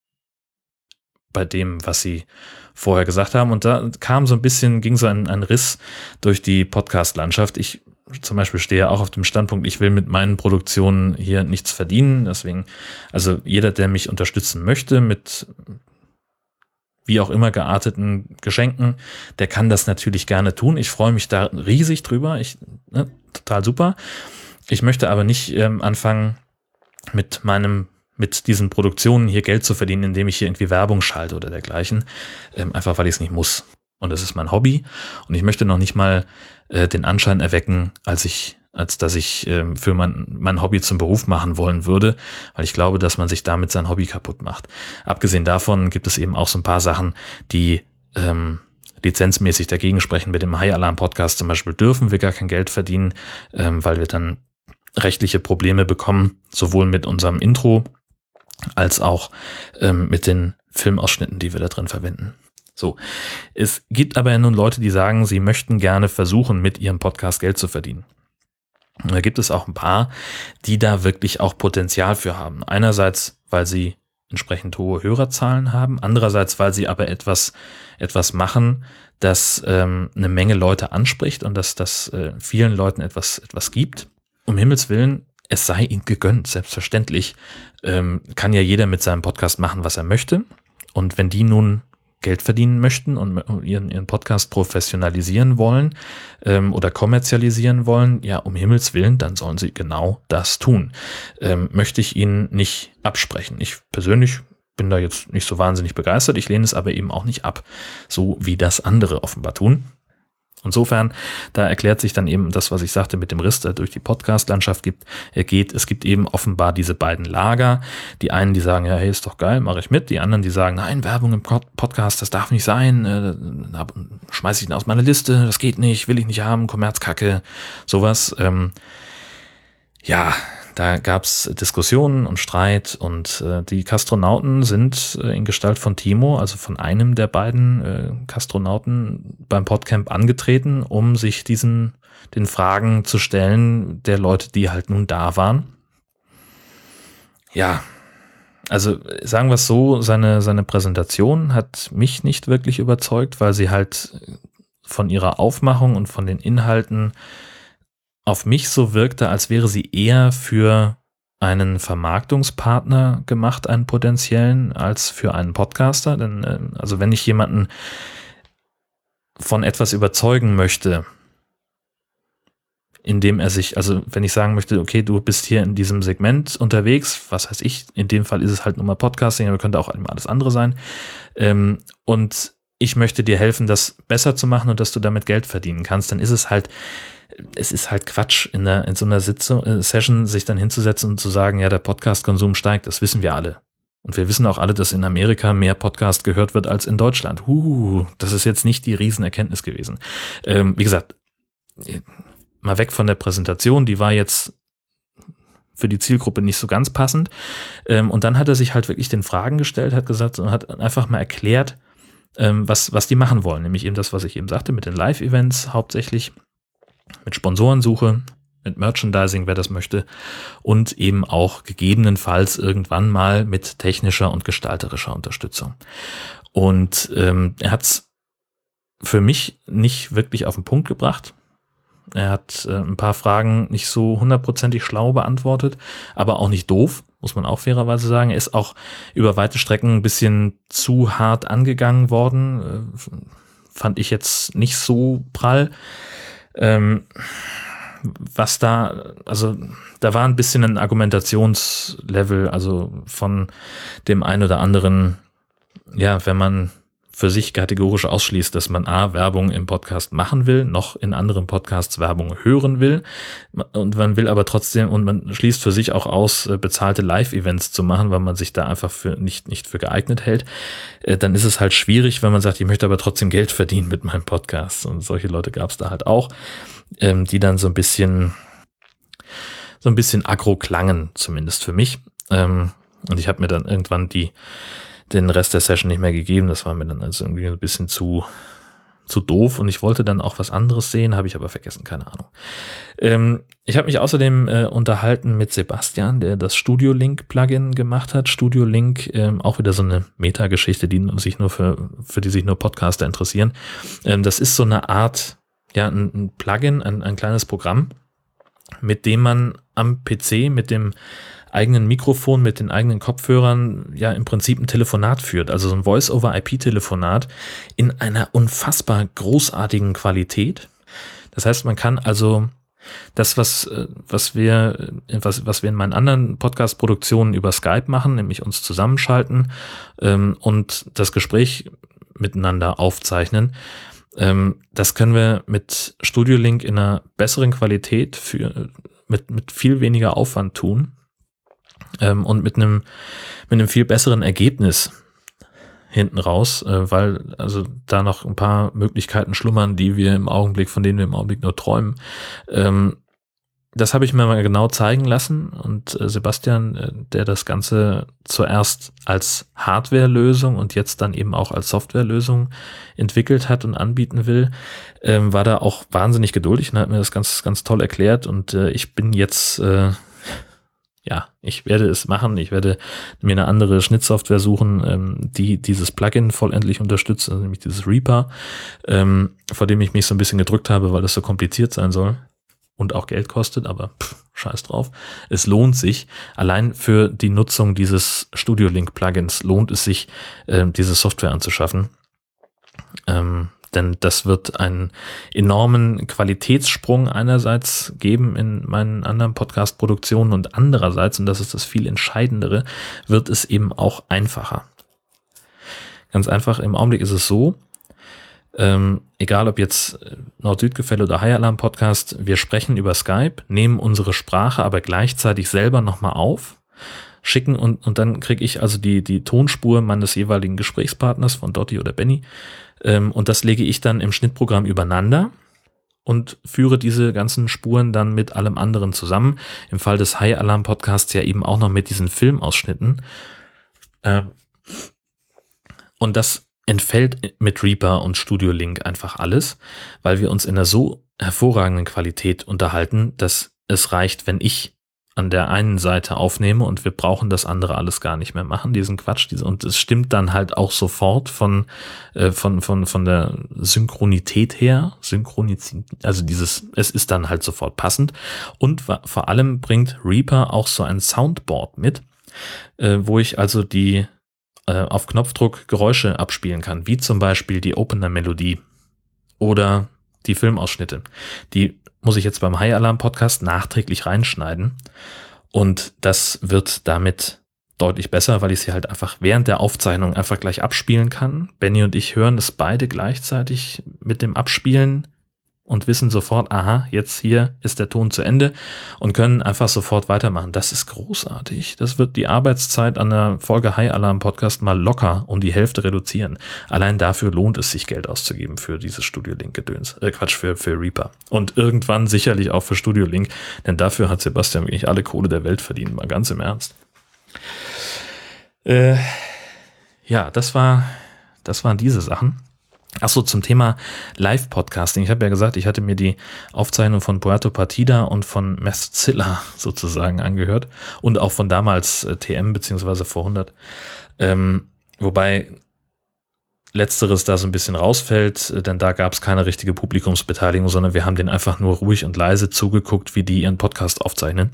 bei dem, was sie vorher gesagt haben. Und da ging so ein Riss durch die Podcast-Landschaft. Ich zum Beispiel stehe auch auf dem Standpunkt, ich will mit meinen Produktionen hier nichts verdienen. Deswegen, also jeder, der mich unterstützen möchte mit wie auch immer gearteten Geschenken, der kann das natürlich gerne tun. Ich freue mich da riesig drüber. Total super. Ich möchte aber nicht anfangen, mit diesen Produktionen hier Geld zu verdienen, indem ich hier irgendwie Werbung schalte oder dergleichen. Einfach, weil ich es nicht muss. Und das ist mein Hobby. Und ich möchte noch nicht mal den Anschein erwecken, als dass ich für mein Hobby zum Beruf machen wollen würde, weil ich glaube, dass man sich damit sein Hobby kaputt macht. Abgesehen davon gibt es eben auch so ein paar Sachen, die lizenzmäßig dagegen sprechen. Mit dem High Alarm Podcast zum Beispiel dürfen wir gar kein Geld verdienen, weil wir dann rechtliche Probleme bekommen, sowohl mit unserem Intro als auch mit den Filmausschnitten, die wir da drin verwenden. So, es gibt aber ja nun Leute, die sagen, sie möchten gerne versuchen, mit ihrem Podcast Geld zu verdienen. Und da gibt es auch ein paar, die da wirklich auch Potenzial für haben. Einerseits, weil sie entsprechend hohe Hörerzahlen haben, andererseits, weil sie aber etwas machen, das eine Menge Leute anspricht und das vielen Leuten etwas gibt. Um Himmels Willen, es sei ihnen gegönnt, selbstverständlich kann ja jeder mit seinem Podcast machen, was er möchte. Und wenn die nun Geld verdienen möchten und ihren Podcast professionalisieren wollen oder kommerzialisieren wollen, ja, um Himmels Willen, dann sollen sie genau das tun. Möchte ich ihnen nicht absprechen. Ich persönlich bin da jetzt nicht so wahnsinnig begeistert, ich lehne es aber eben auch nicht ab, so wie das andere offenbar tun. Insofern, da erklärt sich dann eben das, was ich sagte mit dem Riss, der durch die Podcast-Landschaft es gibt eben offenbar diese beiden Lager. Die einen, die sagen, ja, hey, ist doch geil, mache ich mit. Die anderen, die sagen, nein, Werbung im Podcast, das darf nicht sein, schmeiße ich ihn aus meiner Liste, das geht nicht, will ich nicht haben, Kommerzkacke, sowas. Ja, da gab's Diskussionen und Streit und die Kastronauten sind in Gestalt von Timo, also von einem der beiden Kastronauten beim Podcamp angetreten, um sich den Fragen zu stellen der Leute, die halt nun da waren. Ja, also sagen wir es so, seine Präsentation hat mich nicht wirklich überzeugt, weil sie halt von ihrer Aufmachung und von den Inhalten auf mich so wirkte, als wäre sie eher für einen Vermarktungspartner gemacht, einen potenziellen, als für einen Podcaster. Denn also wenn ich jemanden von etwas überzeugen möchte, indem er sich, also wenn ich sagen möchte, okay, du bist hier in diesem Segment unterwegs, was weiß ich, in dem Fall ist es halt nur mal Podcasting, aber könnte auch alles andere sein, und ich möchte dir helfen, das besser zu machen und dass du damit Geld verdienen kannst, dann ist es ist halt Quatsch, in so einer Session sich dann hinzusetzen und zu sagen, ja, der Podcast-Konsum steigt, das wissen wir alle. Und wir wissen auch alle, dass in Amerika mehr Podcast gehört wird als in Deutschland. Das ist jetzt nicht die Riesenerkenntnis gewesen. Wie gesagt, mal weg von der Präsentation, die war jetzt für die Zielgruppe nicht so ganz passend. Und dann hat er sich halt wirklich den Fragen gestellt, hat gesagt und hat einfach mal erklärt, was die machen wollen. Nämlich eben das, was ich eben sagte, mit den Live-Events hauptsächlich, mit Sponsorensuche, mit Merchandising, wer das möchte, und eben auch gegebenenfalls irgendwann mal mit technischer und gestalterischer Unterstützung. Und er hat es für mich nicht wirklich auf den Punkt gebracht. Er hat ein paar Fragen nicht so hundertprozentig schlau beantwortet, aber auch nicht doof, muss man auch fairerweise sagen. Er ist auch über weite Strecken ein bisschen zu hart angegangen worden. Fand ich jetzt nicht so prall. Da war ein bisschen ein Argumentationslevel, also von dem einen oder anderen, ja, wenn man für sich kategorisch ausschließt, dass man A, Werbung im Podcast machen will, noch in anderen Podcasts Werbung hören will, und man will aber trotzdem, und man schließt für sich auch aus, bezahlte Live-Events zu machen, weil man sich da einfach für nicht für geeignet hält, dann ist es halt schwierig, wenn man sagt, ich möchte aber trotzdem Geld verdienen mit meinem Podcast. Und solche Leute gab es da halt auch, die dann so ein bisschen aggro klangen, zumindest für mich. Und ich habe mir dann irgendwann den Rest der Session nicht mehr gegeben. Das war mir dann also irgendwie ein bisschen zu doof, und ich wollte dann auch was anderes sehen, habe ich aber vergessen, keine Ahnung. Ich habe mich außerdem unterhalten mit Sebastian, der das Studio Link Plugin gemacht hat. Studio Link, auch wieder so eine Meta-Geschichte, die sich nur für die sich nur Podcaster interessieren. Das ist so eine Art, ja, ein Plugin, ein kleines Programm, mit dem man am PC mit dem eigenen Mikrofon, mit den eigenen Kopfhörern ja im Prinzip ein Telefonat führt, also so ein Voice-over-IP-Telefonat in einer unfassbar großartigen Qualität. Das heißt, man kann also das, was wir in meinen anderen Podcast-Produktionen über Skype machen, nämlich uns zusammenschalten und das Gespräch miteinander aufzeichnen, das können wir mit Studio Link in einer besseren Qualität mit viel weniger Aufwand tun. Und mit einem viel besseren Ergebnis hinten raus, weil also da noch ein paar Möglichkeiten schlummern, von denen wir im Augenblick nur träumen. Das habe ich mir mal genau zeigen lassen, und Sebastian, der das Ganze zuerst als Hardware-Lösung und jetzt dann eben auch als Software-Lösung entwickelt hat und anbieten will, war da auch wahnsinnig geduldig und hat mir das ganz, ganz toll erklärt, und ich bin jetzt ich werde es machen. Ich werde mir eine andere Schnittsoftware suchen, die dieses Plugin vollendlich unterstützt, also nämlich dieses Reaper, vor dem ich mich so ein bisschen gedrückt habe, weil es so kompliziert sein soll und auch Geld kostet, aber scheiß drauf. Es lohnt sich, allein für die Nutzung dieses Studio Link Plugins lohnt es sich, diese Software anzuschaffen. Denn das wird einen enormen Qualitätssprung einerseits geben in meinen anderen Podcast-Produktionen, und andererseits, und das ist das viel Entscheidendere, wird es eben auch einfacher. Ganz einfach, im Augenblick ist es so, egal ob jetzt Nord-Süd-Gefälle oder High Alarm Podcast, wir sprechen über Skype, nehmen unsere Sprache aber gleichzeitig selber nochmal auf, schicken und dann kriege ich also die Tonspur meines jeweiligen Gesprächspartners von Dotti oder Benny, und das lege ich dann im Schnittprogramm übereinander und führe diese ganzen Spuren dann mit allem anderen zusammen. Im Fall des High Alarm Podcasts ja eben auch noch mit diesen Filmausschnitten. Und das entfällt mit Reaper und Studio Link einfach alles, weil wir uns in einer so hervorragenden Qualität unterhalten, dass es reicht, wenn ich an der einen Seite aufnehme und wir brauchen das andere alles gar nicht mehr machen, diesen Quatsch, und es stimmt dann halt auch sofort von der Synchronität her, also es ist dann halt sofort passend, und vor allem bringt Reaper auch so ein Soundboard mit, wo ich also die auf Knopfdruck Geräusche abspielen kann, wie zum Beispiel die Opener-Melodie oder die Filmausschnitte. Die muss ich jetzt beim High Alarm Podcast nachträglich reinschneiden, und das wird damit deutlich besser, weil ich sie halt einfach während der Aufzeichnung einfach gleich abspielen kann. Benny und ich hören es beide gleichzeitig mit dem Abspielen und wissen sofort, aha, jetzt hier ist der Ton zu Ende und können einfach sofort weitermachen. Das ist großartig. Das wird die Arbeitszeit an der Folge High Alarm Podcast mal locker um die Hälfte reduzieren. Allein dafür lohnt es sich, Geld auszugeben für dieses Studio Link-Gedöns. Für Reaper. Und irgendwann sicherlich auch für Studio Link, denn dafür hat Sebastian wirklich alle Kohle der Welt verdient, mal ganz im Ernst. Ja, das waren diese Sachen. Achso, zum Thema Live-Podcasting. Ich habe ja gesagt, ich hatte mir die Aufzeichnung von Puerto Partida und von Messzilla sozusagen angehört und auch von damals TM beziehungsweise vor 100. Wobei Letzteres da so ein bisschen rausfällt, denn da gab es keine richtige Publikumsbeteiligung, sondern wir haben denen einfach nur ruhig und leise zugeguckt, wie die ihren Podcast aufzeichnen.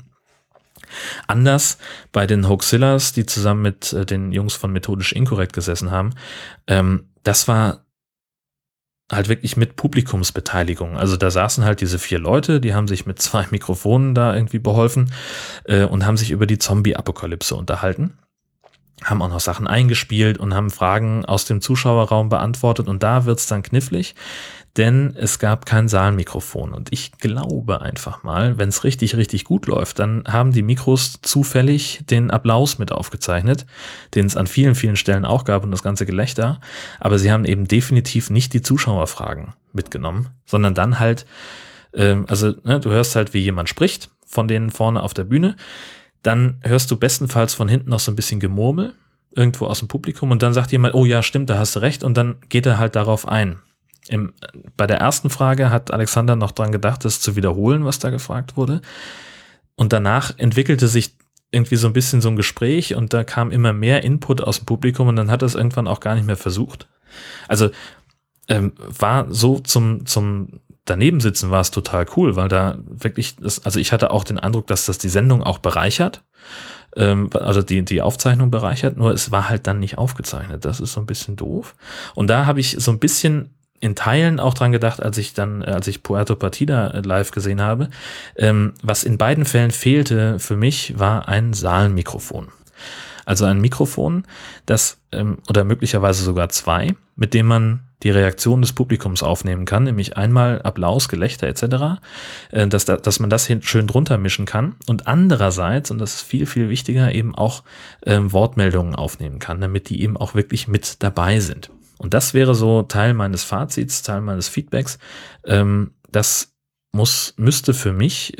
Anders bei den Hoaxillas, die zusammen mit den Jungs von Methodisch Inkorrekt gesessen haben, das war halt wirklich mit Publikumsbeteiligung. Also da saßen halt diese 4 Leute, die haben sich mit 2 Mikrofonen da irgendwie beholfen und haben sich über die Zombie-Apokalypse unterhalten. Haben auch noch Sachen eingespielt und haben Fragen aus dem Zuschauerraum beantwortet und da wird's dann knifflig, denn es gab kein Saalmikrofon und ich glaube einfach mal, wenn es richtig, richtig gut läuft, dann haben die Mikros zufällig den Applaus mit aufgezeichnet, den es an vielen, vielen Stellen auch gab und das ganze Gelächter, aber sie haben eben definitiv nicht die Zuschauerfragen mitgenommen, sondern dann halt, du hörst halt, wie jemand spricht von denen vorne auf der Bühne, dann hörst du bestenfalls von hinten noch so ein bisschen Gemurmel, irgendwo aus dem Publikum und dann sagt jemand, oh ja, stimmt, da hast du recht und dann geht er halt darauf ein. Bei der ersten Frage hat Alexander noch dran gedacht, das zu wiederholen, was da gefragt wurde und danach entwickelte sich irgendwie so ein bisschen so ein Gespräch und da kam immer mehr Input aus dem Publikum und dann hat er es irgendwann auch gar nicht mehr versucht. Also war so zum Danebensitzen war es total cool, weil da wirklich, ich hatte auch den Eindruck, dass das die Sendung auch bereichert, also die Aufzeichnung bereichert, nur es war halt dann nicht aufgezeichnet. Das ist so ein bisschen doof. Und da habe ich so ein bisschen in Teilen auch dran gedacht, als ich Puerto Partida live gesehen habe. Was in beiden Fällen fehlte für mich, war ein Saalmikrofon. Also ein Mikrofon, das oder möglicherweise sogar 2, mit dem man die Reaktion des Publikums aufnehmen kann, nämlich einmal Applaus, Gelächter etc., dass man das schön drunter mischen kann und andererseits, und das ist viel, viel wichtiger, eben auch Wortmeldungen aufnehmen kann, damit die eben auch wirklich mit dabei sind. Und das wäre so Teil meines Fazits, Teil meines Feedbacks. Das müsste für mich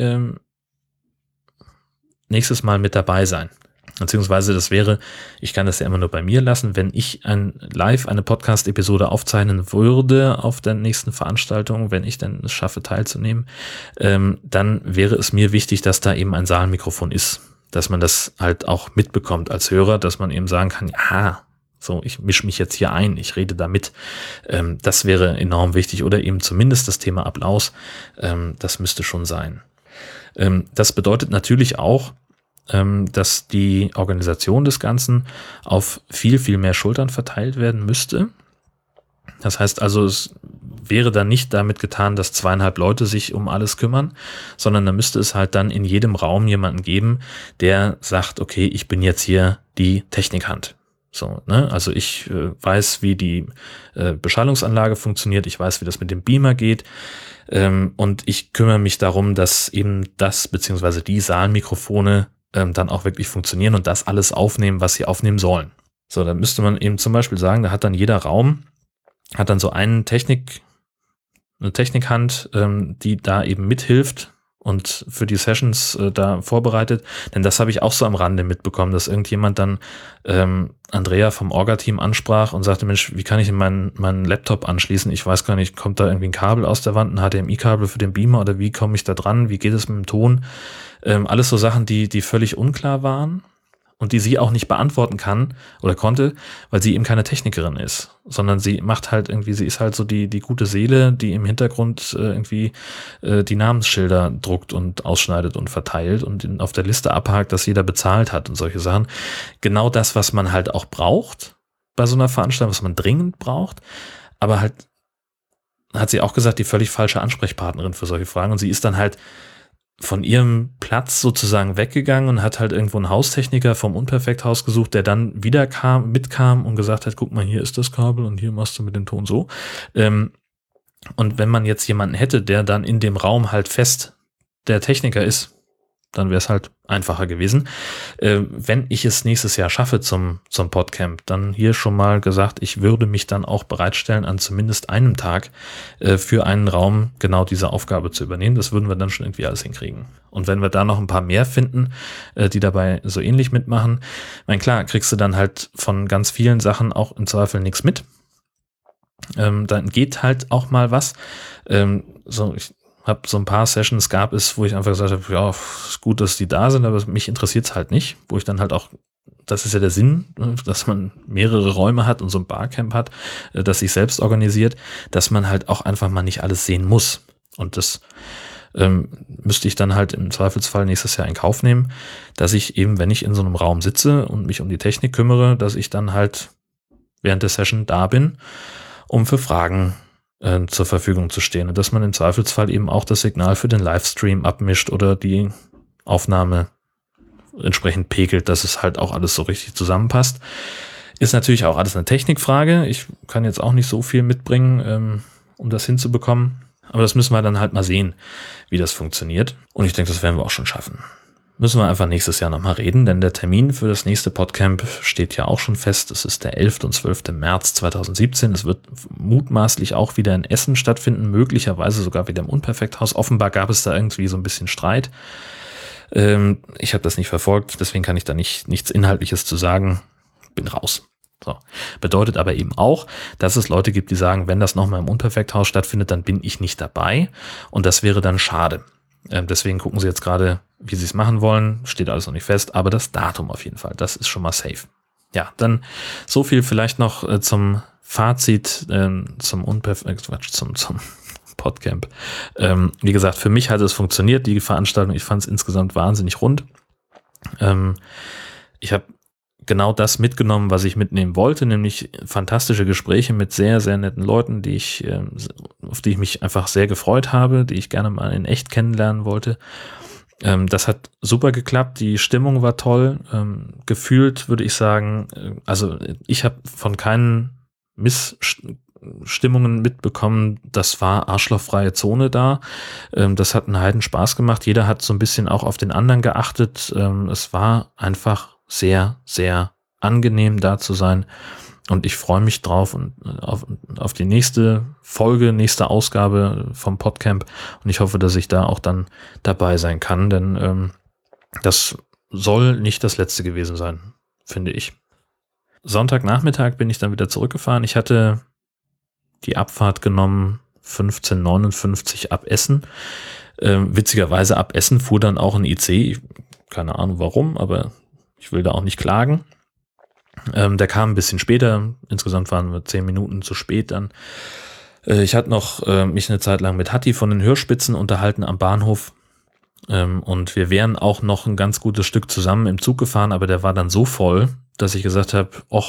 nächstes Mal mit dabei sein. Beziehungsweise das wäre, ich kann das ja immer nur bei mir lassen, wenn ich live eine Podcast-Episode aufzeichnen würde auf der nächsten Veranstaltung, wenn ich dann es schaffe teilzunehmen, dann wäre es mir wichtig, dass da eben ein Saalmikrofon ist, dass man das halt auch mitbekommt als Hörer, dass man eben sagen kann, ja, so, ich mische mich jetzt hier ein, ich rede da mit. Das wäre enorm wichtig oder eben zumindest das Thema Applaus, das müsste schon sein. Das bedeutet natürlich auch, dass die Organisation des Ganzen auf viel, viel mehr Schultern verteilt werden müsste. Das heißt also, es wäre dann nicht damit getan, dass 2,5 Leute sich um alles kümmern, sondern da müsste es halt dann in jedem Raum jemanden geben, der sagt, okay, ich bin jetzt hier die Technikhand. So, ne? Also ich weiß, wie die Beschallungsanlage funktioniert, ich weiß, wie das mit dem Beamer geht, und ich kümmere mich darum, dass eben das beziehungsweise die Saalmikrofone dann auch wirklich funktionieren und das alles aufnehmen, was sie aufnehmen sollen. So, dann müsste man eben zum Beispiel sagen, da hat dann jeder Raum, hat dann so eine Technikhand, die da eben mithilft und für die Sessions da vorbereitet. Denn das habe ich auch so am Rande mitbekommen, dass irgendjemand dann Andrea vom Orga-Team ansprach und sagte, Mensch, wie kann ich meinen Laptop anschließen? Ich weiß gar nicht, kommt da irgendwie ein Kabel aus der Wand, ein HDMI-Kabel für den Beamer oder wie komme ich da dran? Wie geht es mit dem Ton? Alles so Sachen, die völlig unklar waren und die sie auch nicht beantworten kann oder konnte, weil sie eben keine Technikerin ist, sondern sie macht halt irgendwie, sie ist halt so die gute Seele, die im Hintergrund irgendwie die Namensschilder druckt und ausschneidet und verteilt und auf der Liste abhakt, dass jeder bezahlt hat und solche Sachen. Genau das, was man halt auch braucht bei so einer Veranstaltung, was man dringend braucht, aber halt hat sie auch gesagt, die völlig falsche Ansprechpartnerin für solche Fragen und sie ist dann halt von ihrem Platz sozusagen weggegangen und hat halt irgendwo einen Haustechniker vom Unperfekthaus gesucht, der dann wieder mitkam und gesagt hat, guck mal, hier ist das Kabel und hier machst du mit dem Ton so. Und wenn man jetzt jemanden hätte, der dann in dem Raum halt fest der Techniker ist, dann wäre es halt einfacher gewesen. Wenn ich es nächstes Jahr schaffe zum Podcamp, dann hier schon mal gesagt, ich würde mich dann auch bereitstellen, an zumindest einem Tag für einen Raum genau diese Aufgabe zu übernehmen. Das würden wir dann schon irgendwie alles hinkriegen. Und wenn wir da noch ein paar mehr finden, die dabei so ähnlich mitmachen, mein klar, kriegst du dann halt von ganz vielen Sachen auch im Zweifel nichts mit. Dann geht halt auch mal was. Ich habe so ein paar Sessions gab es, wo ich einfach gesagt habe, ja, ist gut, dass die da sind, aber mich interessiert es halt nicht, wo ich dann halt auch, das ist ja der Sinn, dass man mehrere Räume hat und so ein Barcamp hat, das sich selbst organisiert, dass man halt auch einfach mal nicht alles sehen muss. Und das müsste ich dann halt im Zweifelsfall nächstes Jahr in Kauf nehmen, dass ich eben, wenn ich in so einem Raum sitze und mich um die Technik kümmere, dass ich dann halt während der Session da bin, um für Fragen zur Verfügung zu stehen und dass man im Zweifelsfall eben auch das Signal für den Livestream abmischt oder die Aufnahme entsprechend pegelt, dass es halt auch alles so richtig zusammenpasst. Ist natürlich auch alles eine Technikfrage. Ich kann jetzt auch nicht so viel mitbringen, um das hinzubekommen, aber das müssen wir dann halt mal sehen, wie das funktioniert. Und ich denke, das werden wir auch schon schaffen. Müssen wir einfach nächstes Jahr nochmal reden, denn der Termin für das nächste Podcamp steht ja auch schon fest. Es ist der 11. und 12. März 2017. Es wird mutmaßlich auch wieder in Essen stattfinden, möglicherweise sogar wieder im Unperfekthaus. Offenbar gab es da irgendwie so ein bisschen Streit. Ich habe das nicht verfolgt, deswegen kann ich da nichts Inhaltliches zu sagen. Bin raus. So. Bedeutet aber eben auch, dass es Leute gibt, die sagen, wenn das nochmal im Unperfekthaus stattfindet, dann bin ich nicht dabei. Und das wäre dann schade. Deswegen gucken sie jetzt gerade, wie sie es machen wollen. Steht alles noch nicht fest, aber das Datum auf jeden Fall, das ist schon mal safe. Ja, dann so viel vielleicht noch zum Fazit, zum Podcamp. Wie gesagt, für mich hat es funktioniert, die Veranstaltung. Ich fand es insgesamt wahnsinnig rund. Ich habe genau das mitgenommen, was ich mitnehmen wollte, nämlich fantastische Gespräche mit sehr, sehr netten Leuten, auf die ich mich einfach sehr gefreut habe, die ich gerne mal in echt kennenlernen wollte. Das hat super geklappt, die Stimmung war toll. Gefühlt würde ich sagen, also ich habe von keinen Missstimmungen mitbekommen, das war arschlochfreie Zone da. Das hat einen Heidenspaß gemacht. Jeder hat so ein bisschen auch auf den anderen geachtet. Es war einfach sehr, sehr angenehm da zu sein und ich freue mich drauf und auf die nächste Folge, nächste Ausgabe vom Podcamp und ich hoffe, dass ich da auch dann dabei sein kann, denn das soll nicht das letzte gewesen sein, finde ich. Sonntagnachmittag bin ich dann wieder zurückgefahren. Ich hatte die Abfahrt genommen, 15:59 ab Essen. Witzigerweise ab Essen fuhr dann auch ein IC, keine Ahnung warum, aber ich will da auch nicht klagen. Der kam ein bisschen später. Insgesamt waren wir 10 Minuten zu spät dann. Ich hatte noch mich eine Zeit lang mit Hatti von den Hörspitzen unterhalten am Bahnhof. Und wir wären auch noch ein ganz gutes Stück zusammen im Zug gefahren, aber der war dann so voll, dass ich gesagt habe,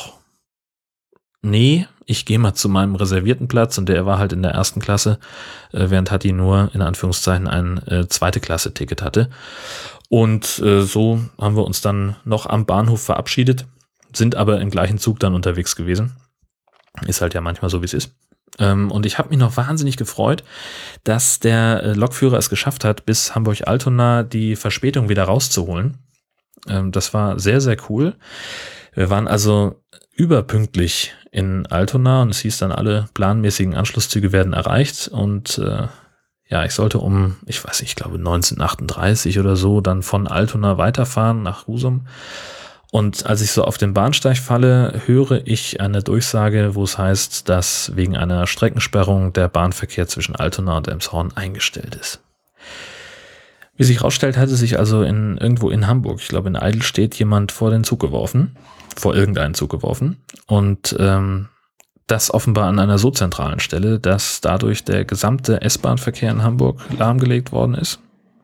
nee, ich gehe mal zu meinem reservierten Platz und der war halt in der ersten Klasse, während Hatti nur in Anführungszeichen ein zweite Klasse Ticket hatte. Und so haben wir uns dann noch am Bahnhof verabschiedet, sind aber im gleichen Zug dann unterwegs gewesen. Ist halt ja manchmal so, wie es ist. Und ich habe mich noch wahnsinnig gefreut, dass der Lokführer es geschafft hat, bis Hamburg-Altona die Verspätung wieder rauszuholen. Das war sehr, sehr cool. Wir waren also überpünktlich in Altona und es hieß dann, alle planmäßigen Anschlusszüge werden erreicht und ich sollte ich glaube 19:38 oder so dann von Altona weiterfahren nach Husum. Und als ich so auf den Bahnsteig falle, höre ich eine Durchsage, wo es heißt, dass wegen einer Streckensperrung der Bahnverkehr zwischen Altona und Elmshorn eingestellt ist. Wie sich herausstellt, hatte sich also irgendwo in Hamburg, ich glaube in Eidelstedt, jemand vor irgendeinen Zug geworfen. Und das offenbar an einer so zentralen Stelle, dass dadurch der gesamte S-Bahn-Verkehr in Hamburg lahmgelegt worden ist.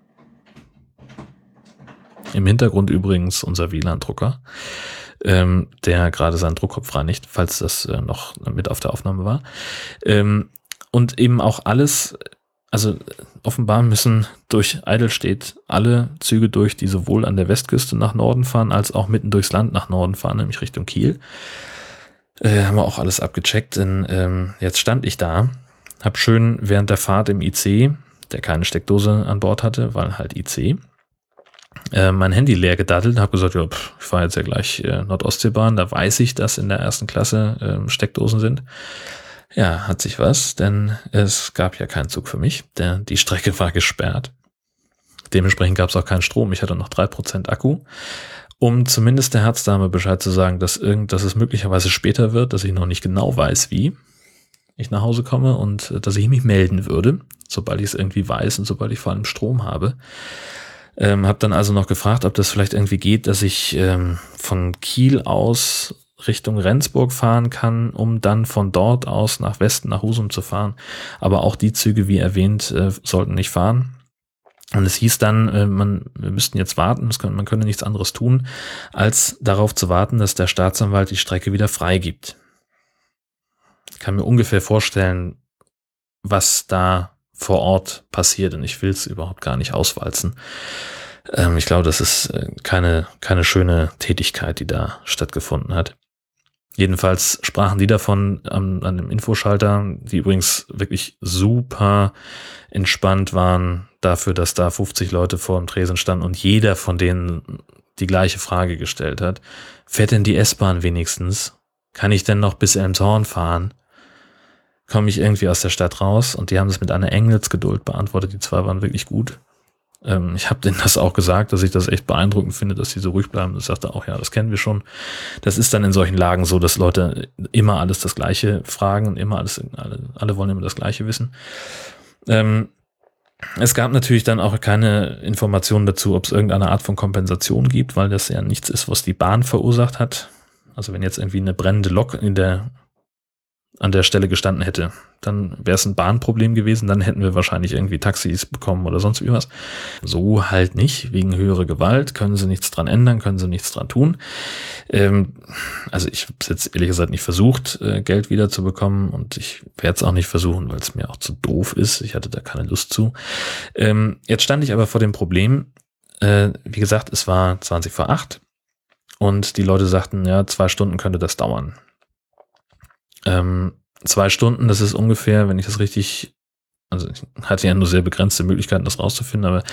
Im Hintergrund übrigens unser WLAN-Drucker, der gerade seinen Druckkopf reinigt, falls das noch mit auf der Aufnahme war. Und eben auch alles, also offenbar müssen durch Eidelstedt alle Züge durch, die sowohl an der Westküste nach Norden fahren, als auch mitten durchs Land nach Norden fahren, nämlich Richtung Kiel. Haben wir auch alles abgecheckt, denn jetzt stand ich da Hab schön während der Fahrt im IC, der keine Steckdose an Bord hatte, weil halt IC, mein Handy leer gedattelt und habe gesagt, ja, ich fahre jetzt ja gleich Nordostseebahn, da weiß ich, dass in der ersten Klasse Steckdosen sind. Ja, hat sich was, denn es gab ja keinen Zug für mich, denn die Strecke war gesperrt. Dementsprechend gab es auch keinen Strom. Ich hatte noch 3% Akku, um zumindest der Herzdame Bescheid zu sagen, dass es möglicherweise später wird, dass ich noch nicht genau weiß, wie ich nach Hause komme und dass ich mich melden würde, sobald ich es irgendwie weiß und sobald ich vor allem Strom habe. Habe dann also noch gefragt, ob das vielleicht irgendwie geht, dass ich von Kiel aus Richtung Rendsburg fahren kann, um dann von dort aus nach Westen, nach Husum zu fahren. Aber auch die Züge, wie erwähnt, sollten nicht fahren. Und es hieß dann, wir müssten jetzt warten, man könne nichts anderes tun, als darauf zu warten, dass der Staatsanwalt die Strecke wieder freigibt. Ich kann mir ungefähr vorstellen, was da vor Ort passiert, und ich will es überhaupt gar nicht auswalzen. Ich glaube, das ist keine schöne Tätigkeit, die da stattgefunden hat. Jedenfalls sprachen die davon an dem Infoschalter, die übrigens wirklich super entspannt waren dafür, dass da 50 Leute vor dem Tresen standen und jeder von denen die gleiche Frage gestellt hat. Fährt denn die S-Bahn wenigstens? Kann ich denn noch bis Elmshorn fahren? Komme ich irgendwie aus der Stadt raus? Und die haben es mit einer Engelsgeduld beantwortet. Die zwei waren wirklich gut. Ich habe denen das auch gesagt, dass ich das echt beeindruckend finde, dass die so ruhig bleiben. Ich sagte auch, ja, das kennen wir schon. Das ist dann in solchen Lagen so, dass Leute immer alles das Gleiche fragen und immer alle wollen immer das Gleiche wissen. Es gab natürlich dann auch keine Informationen dazu, ob es irgendeine Art von Kompensation gibt, weil das ja nichts ist, was die Bahn verursacht hat. Also wenn jetzt irgendwie eine brennende Lok an der Stelle gestanden hätte, dann wäre es ein Bahnproblem gewesen, dann hätten wir wahrscheinlich irgendwie Taxis bekommen oder sonst wie was. So halt nicht, wegen höherer Gewalt, können sie nichts dran ändern, können sie nichts dran tun. Also ich habe es jetzt ehrlich gesagt nicht versucht, Geld wiederzubekommen, und ich werde es auch nicht versuchen, weil es mir auch zu doof ist. Ich hatte da keine Lust zu. Jetzt stand ich aber vor dem Problem, wie gesagt, es war 20 vor 8 und die Leute sagten, ja, 2 Stunden könnte das dauern. 2 Stunden, das ist ungefähr, wenn ich das richtig, also ich hatte ja nur sehr begrenzte Möglichkeiten, das rauszufinden, aber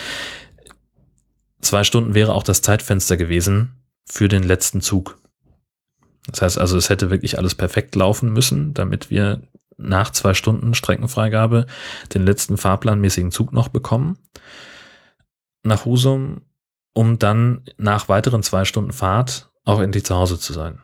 2 Stunden wäre auch das Zeitfenster gewesen für den letzten Zug. Das heißt also, es hätte wirklich alles perfekt laufen müssen, damit wir nach 2 Stunden Streckenfreigabe den letzten fahrplanmäßigen Zug noch bekommen nach Husum, um dann nach weiteren 2 Stunden Fahrt auch endlich zu Hause zu sein.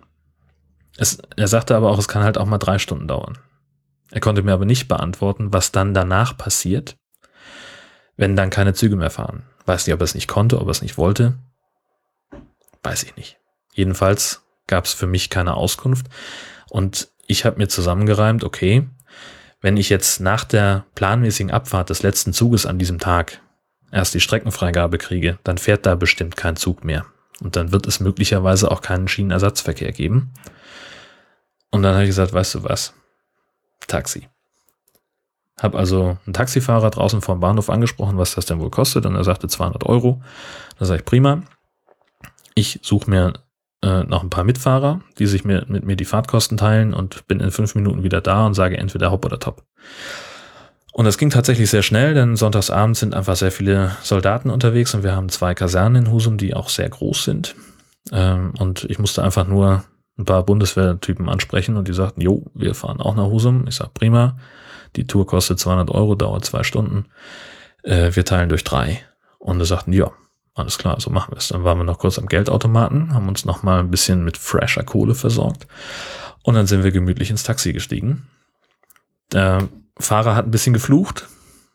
Er sagte aber auch, es kann halt auch mal 3 Stunden dauern. Er konnte mir aber nicht beantworten, was dann danach passiert, wenn dann keine Züge mehr fahren. Weiß nicht, ob er es nicht konnte, ob er es nicht wollte. Weiß ich nicht. Jedenfalls gab es für mich keine Auskunft. Und ich habe mir zusammengereimt, okay, wenn ich jetzt nach der planmäßigen Abfahrt des letzten Zuges an diesem Tag erst die Streckenfreigabe kriege, dann fährt da bestimmt kein Zug mehr. Und dann wird es möglicherweise auch keinen Schienenersatzverkehr geben. Und dann habe ich gesagt, weißt du was? Taxi. Habe also einen Taxifahrer draußen vom Bahnhof angesprochen, was das denn wohl kostet. Und er sagte 200 €. Da sage ich, prima. Ich suche mir noch ein paar Mitfahrer, die sich mit mir die Fahrtkosten teilen, und bin in 5 Minuten wieder da und sage entweder hopp oder top. Und das ging tatsächlich sehr schnell, denn sonntagsabends sind einfach sehr viele Soldaten unterwegs und wir haben 2 Kasernen in Husum, die auch sehr groß sind. Und ich musste einfach nur ein paar Bundeswehrtypen ansprechen und die sagten, jo, wir fahren auch nach Husum. Ich sag, prima, die Tour kostet 200 €, dauert 2 Stunden. Wir teilen durch 3. Und sie sagten, ja, alles klar, so machen wir es. Dann waren wir noch kurz am Geldautomaten, haben uns noch mal ein bisschen mit fresher Kohle versorgt und dann sind wir gemütlich ins Taxi gestiegen. Der Fahrer hat ein bisschen geflucht,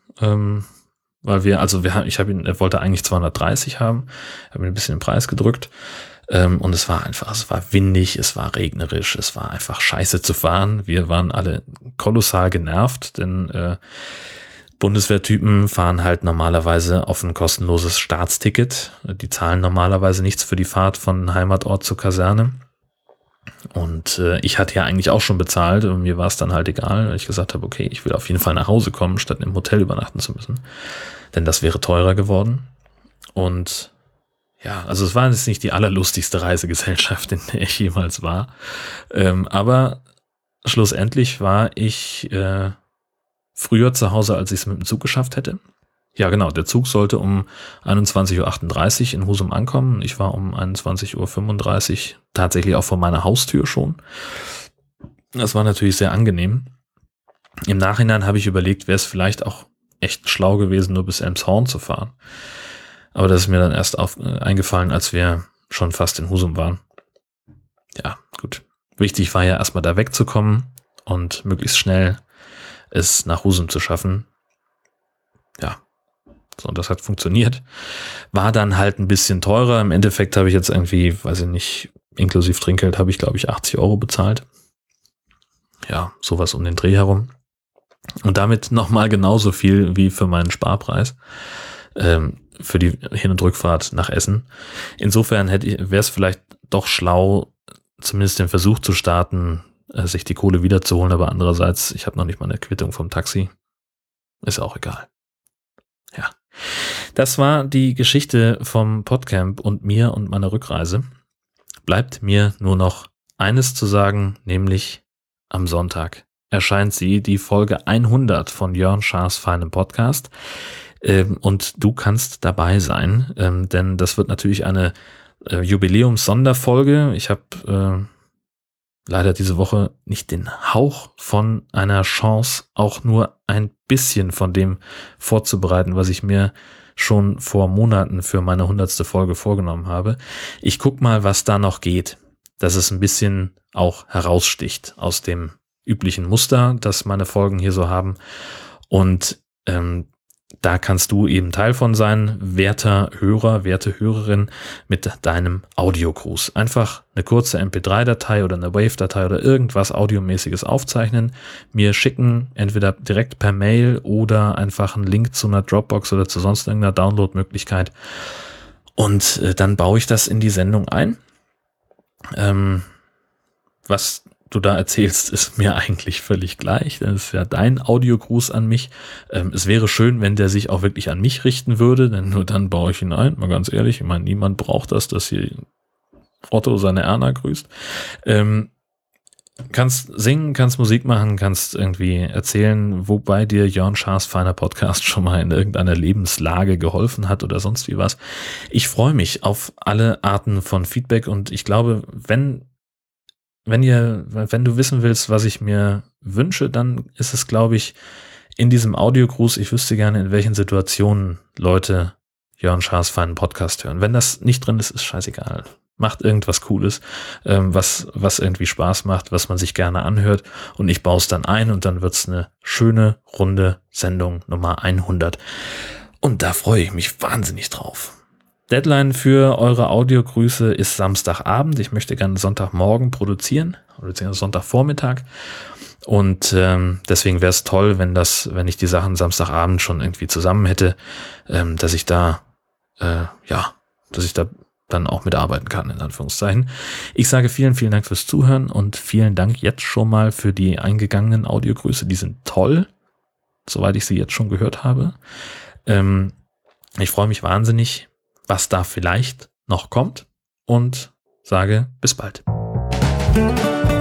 weil er wollte eigentlich 230 haben, habe ihn ein bisschen den Preis gedrückt. Und es war windig, es war regnerisch, es war einfach scheiße zu fahren. Wir waren alle kolossal genervt, denn Bundeswehrtypen fahren halt normalerweise auf ein kostenloses Staatsticket. Die zahlen normalerweise nichts für die Fahrt von Heimatort zur Kaserne. Und ich hatte ja eigentlich auch schon bezahlt und mir war es dann halt egal, weil ich gesagt habe, okay, ich will auf jeden Fall nach Hause kommen, statt im Hotel übernachten zu müssen. Denn das wäre teurer geworden. Und ja, also es war jetzt nicht die allerlustigste Reisegesellschaft, in der ich jemals war. Aber schlussendlich war ich früher zu Hause, als ich es mit dem Zug geschafft hätte. Ja, genau, der Zug sollte um 21.38 Uhr in Husum ankommen. Ich war um 21.35 Uhr tatsächlich auch vor meiner Haustür schon. Das war natürlich sehr angenehm. Im Nachhinein habe ich überlegt, wäre es vielleicht auch echt schlau gewesen, nur bis Elmshorn zu fahren. Aber das ist mir dann erst eingefallen, als wir schon fast in Husum waren. Ja, gut. Wichtig war ja erstmal da wegzukommen und möglichst schnell es nach Husum zu schaffen. Ja, so, und das hat funktioniert. War dann halt ein bisschen teurer. Im Endeffekt habe ich jetzt irgendwie, weiß ich nicht, inklusive Trinkgeld habe ich, glaube ich, 80 Euro bezahlt. Ja, sowas um den Dreh herum. Und damit nochmal genauso viel wie für meinen Sparpreis. Für die Hin- und Rückfahrt nach Essen. Insofern wäre es vielleicht doch schlau, zumindest den Versuch zu starten, sich die Kohle wiederzuholen, aber andererseits, ich habe noch nicht mal eine Quittung vom Taxi. Ist auch egal. Ja, das war die Geschichte vom Podcamp und mir und meiner Rückreise. Bleibt mir nur noch eines zu sagen, nämlich am Sonntag erscheint die Folge 100 von Jörn Schaas feinem Podcast. Und du kannst dabei sein, denn das wird natürlich eine Jubiläums-Sonderfolge. Ich habe leider diese Woche nicht den Hauch von einer Chance, auch nur ein bisschen von dem vorzubereiten, was ich mir schon vor Monaten für meine 100. Folge vorgenommen habe. Ich guck mal, was da noch geht, dass es ein bisschen auch heraussticht aus dem üblichen Muster, das meine Folgen hier so haben. Und da kannst du eben Teil von sein, werter Hörer, werte Hörerin, mit deinem Audiogruß. Einfach eine kurze MP3-Datei oder eine Wave-Datei oder irgendwas Audiomäßiges aufzeichnen, mir schicken, entweder direkt per Mail oder einfach einen Link zu einer Dropbox oder zu sonst irgendeiner Download-Möglichkeit. Und dann baue ich das in die Sendung ein. Was du da erzählst, ist mir eigentlich völlig gleich. Das ist ja dein Audiogruß an mich. Es wäre schön, wenn der sich auch wirklich an mich richten würde, denn nur dann baue ich ihn ein. Mal ganz ehrlich, ich meine, niemand braucht das, dass hier Otto seine Erna grüßt. Kannst singen, kannst Musik machen, kannst irgendwie erzählen, wobei dir Jörn Schaas feiner Podcast schon mal in irgendeiner Lebenslage geholfen hat oder sonst wie was. Ich freue mich auf alle Arten von Feedback und ich glaube, wenn du wissen willst, was ich mir wünsche, dann ist es, glaube ich, in diesem Audiogruß, ich wüsste gerne, in welchen Situationen Leute Jörn Schaas feinen Podcast hören. Wenn das nicht drin ist, ist scheißegal. Macht irgendwas Cooles, was irgendwie Spaß macht, was man sich gerne anhört und ich baue es dann ein und dann wird's eine schöne, runde Sendung Nummer 100. Und da freue ich mich wahnsinnig drauf. Deadline für eure Audiogrüße ist Samstagabend. Ich möchte gerne Sonntagmorgen produzieren, beziehungsweise Sonntagvormittag. Und deswegen wäre es toll, wenn ich die Sachen Samstagabend schon irgendwie zusammen hätte, dass ich da dann auch mitarbeiten kann, in Anführungszeichen. Ich sage vielen, vielen Dank fürs Zuhören und vielen Dank jetzt schon mal für die eingegangenen Audiogrüße. Die sind toll, soweit ich sie jetzt schon gehört habe. Ich freue mich wahnsinnig, was da vielleicht noch kommt und sage bis bald.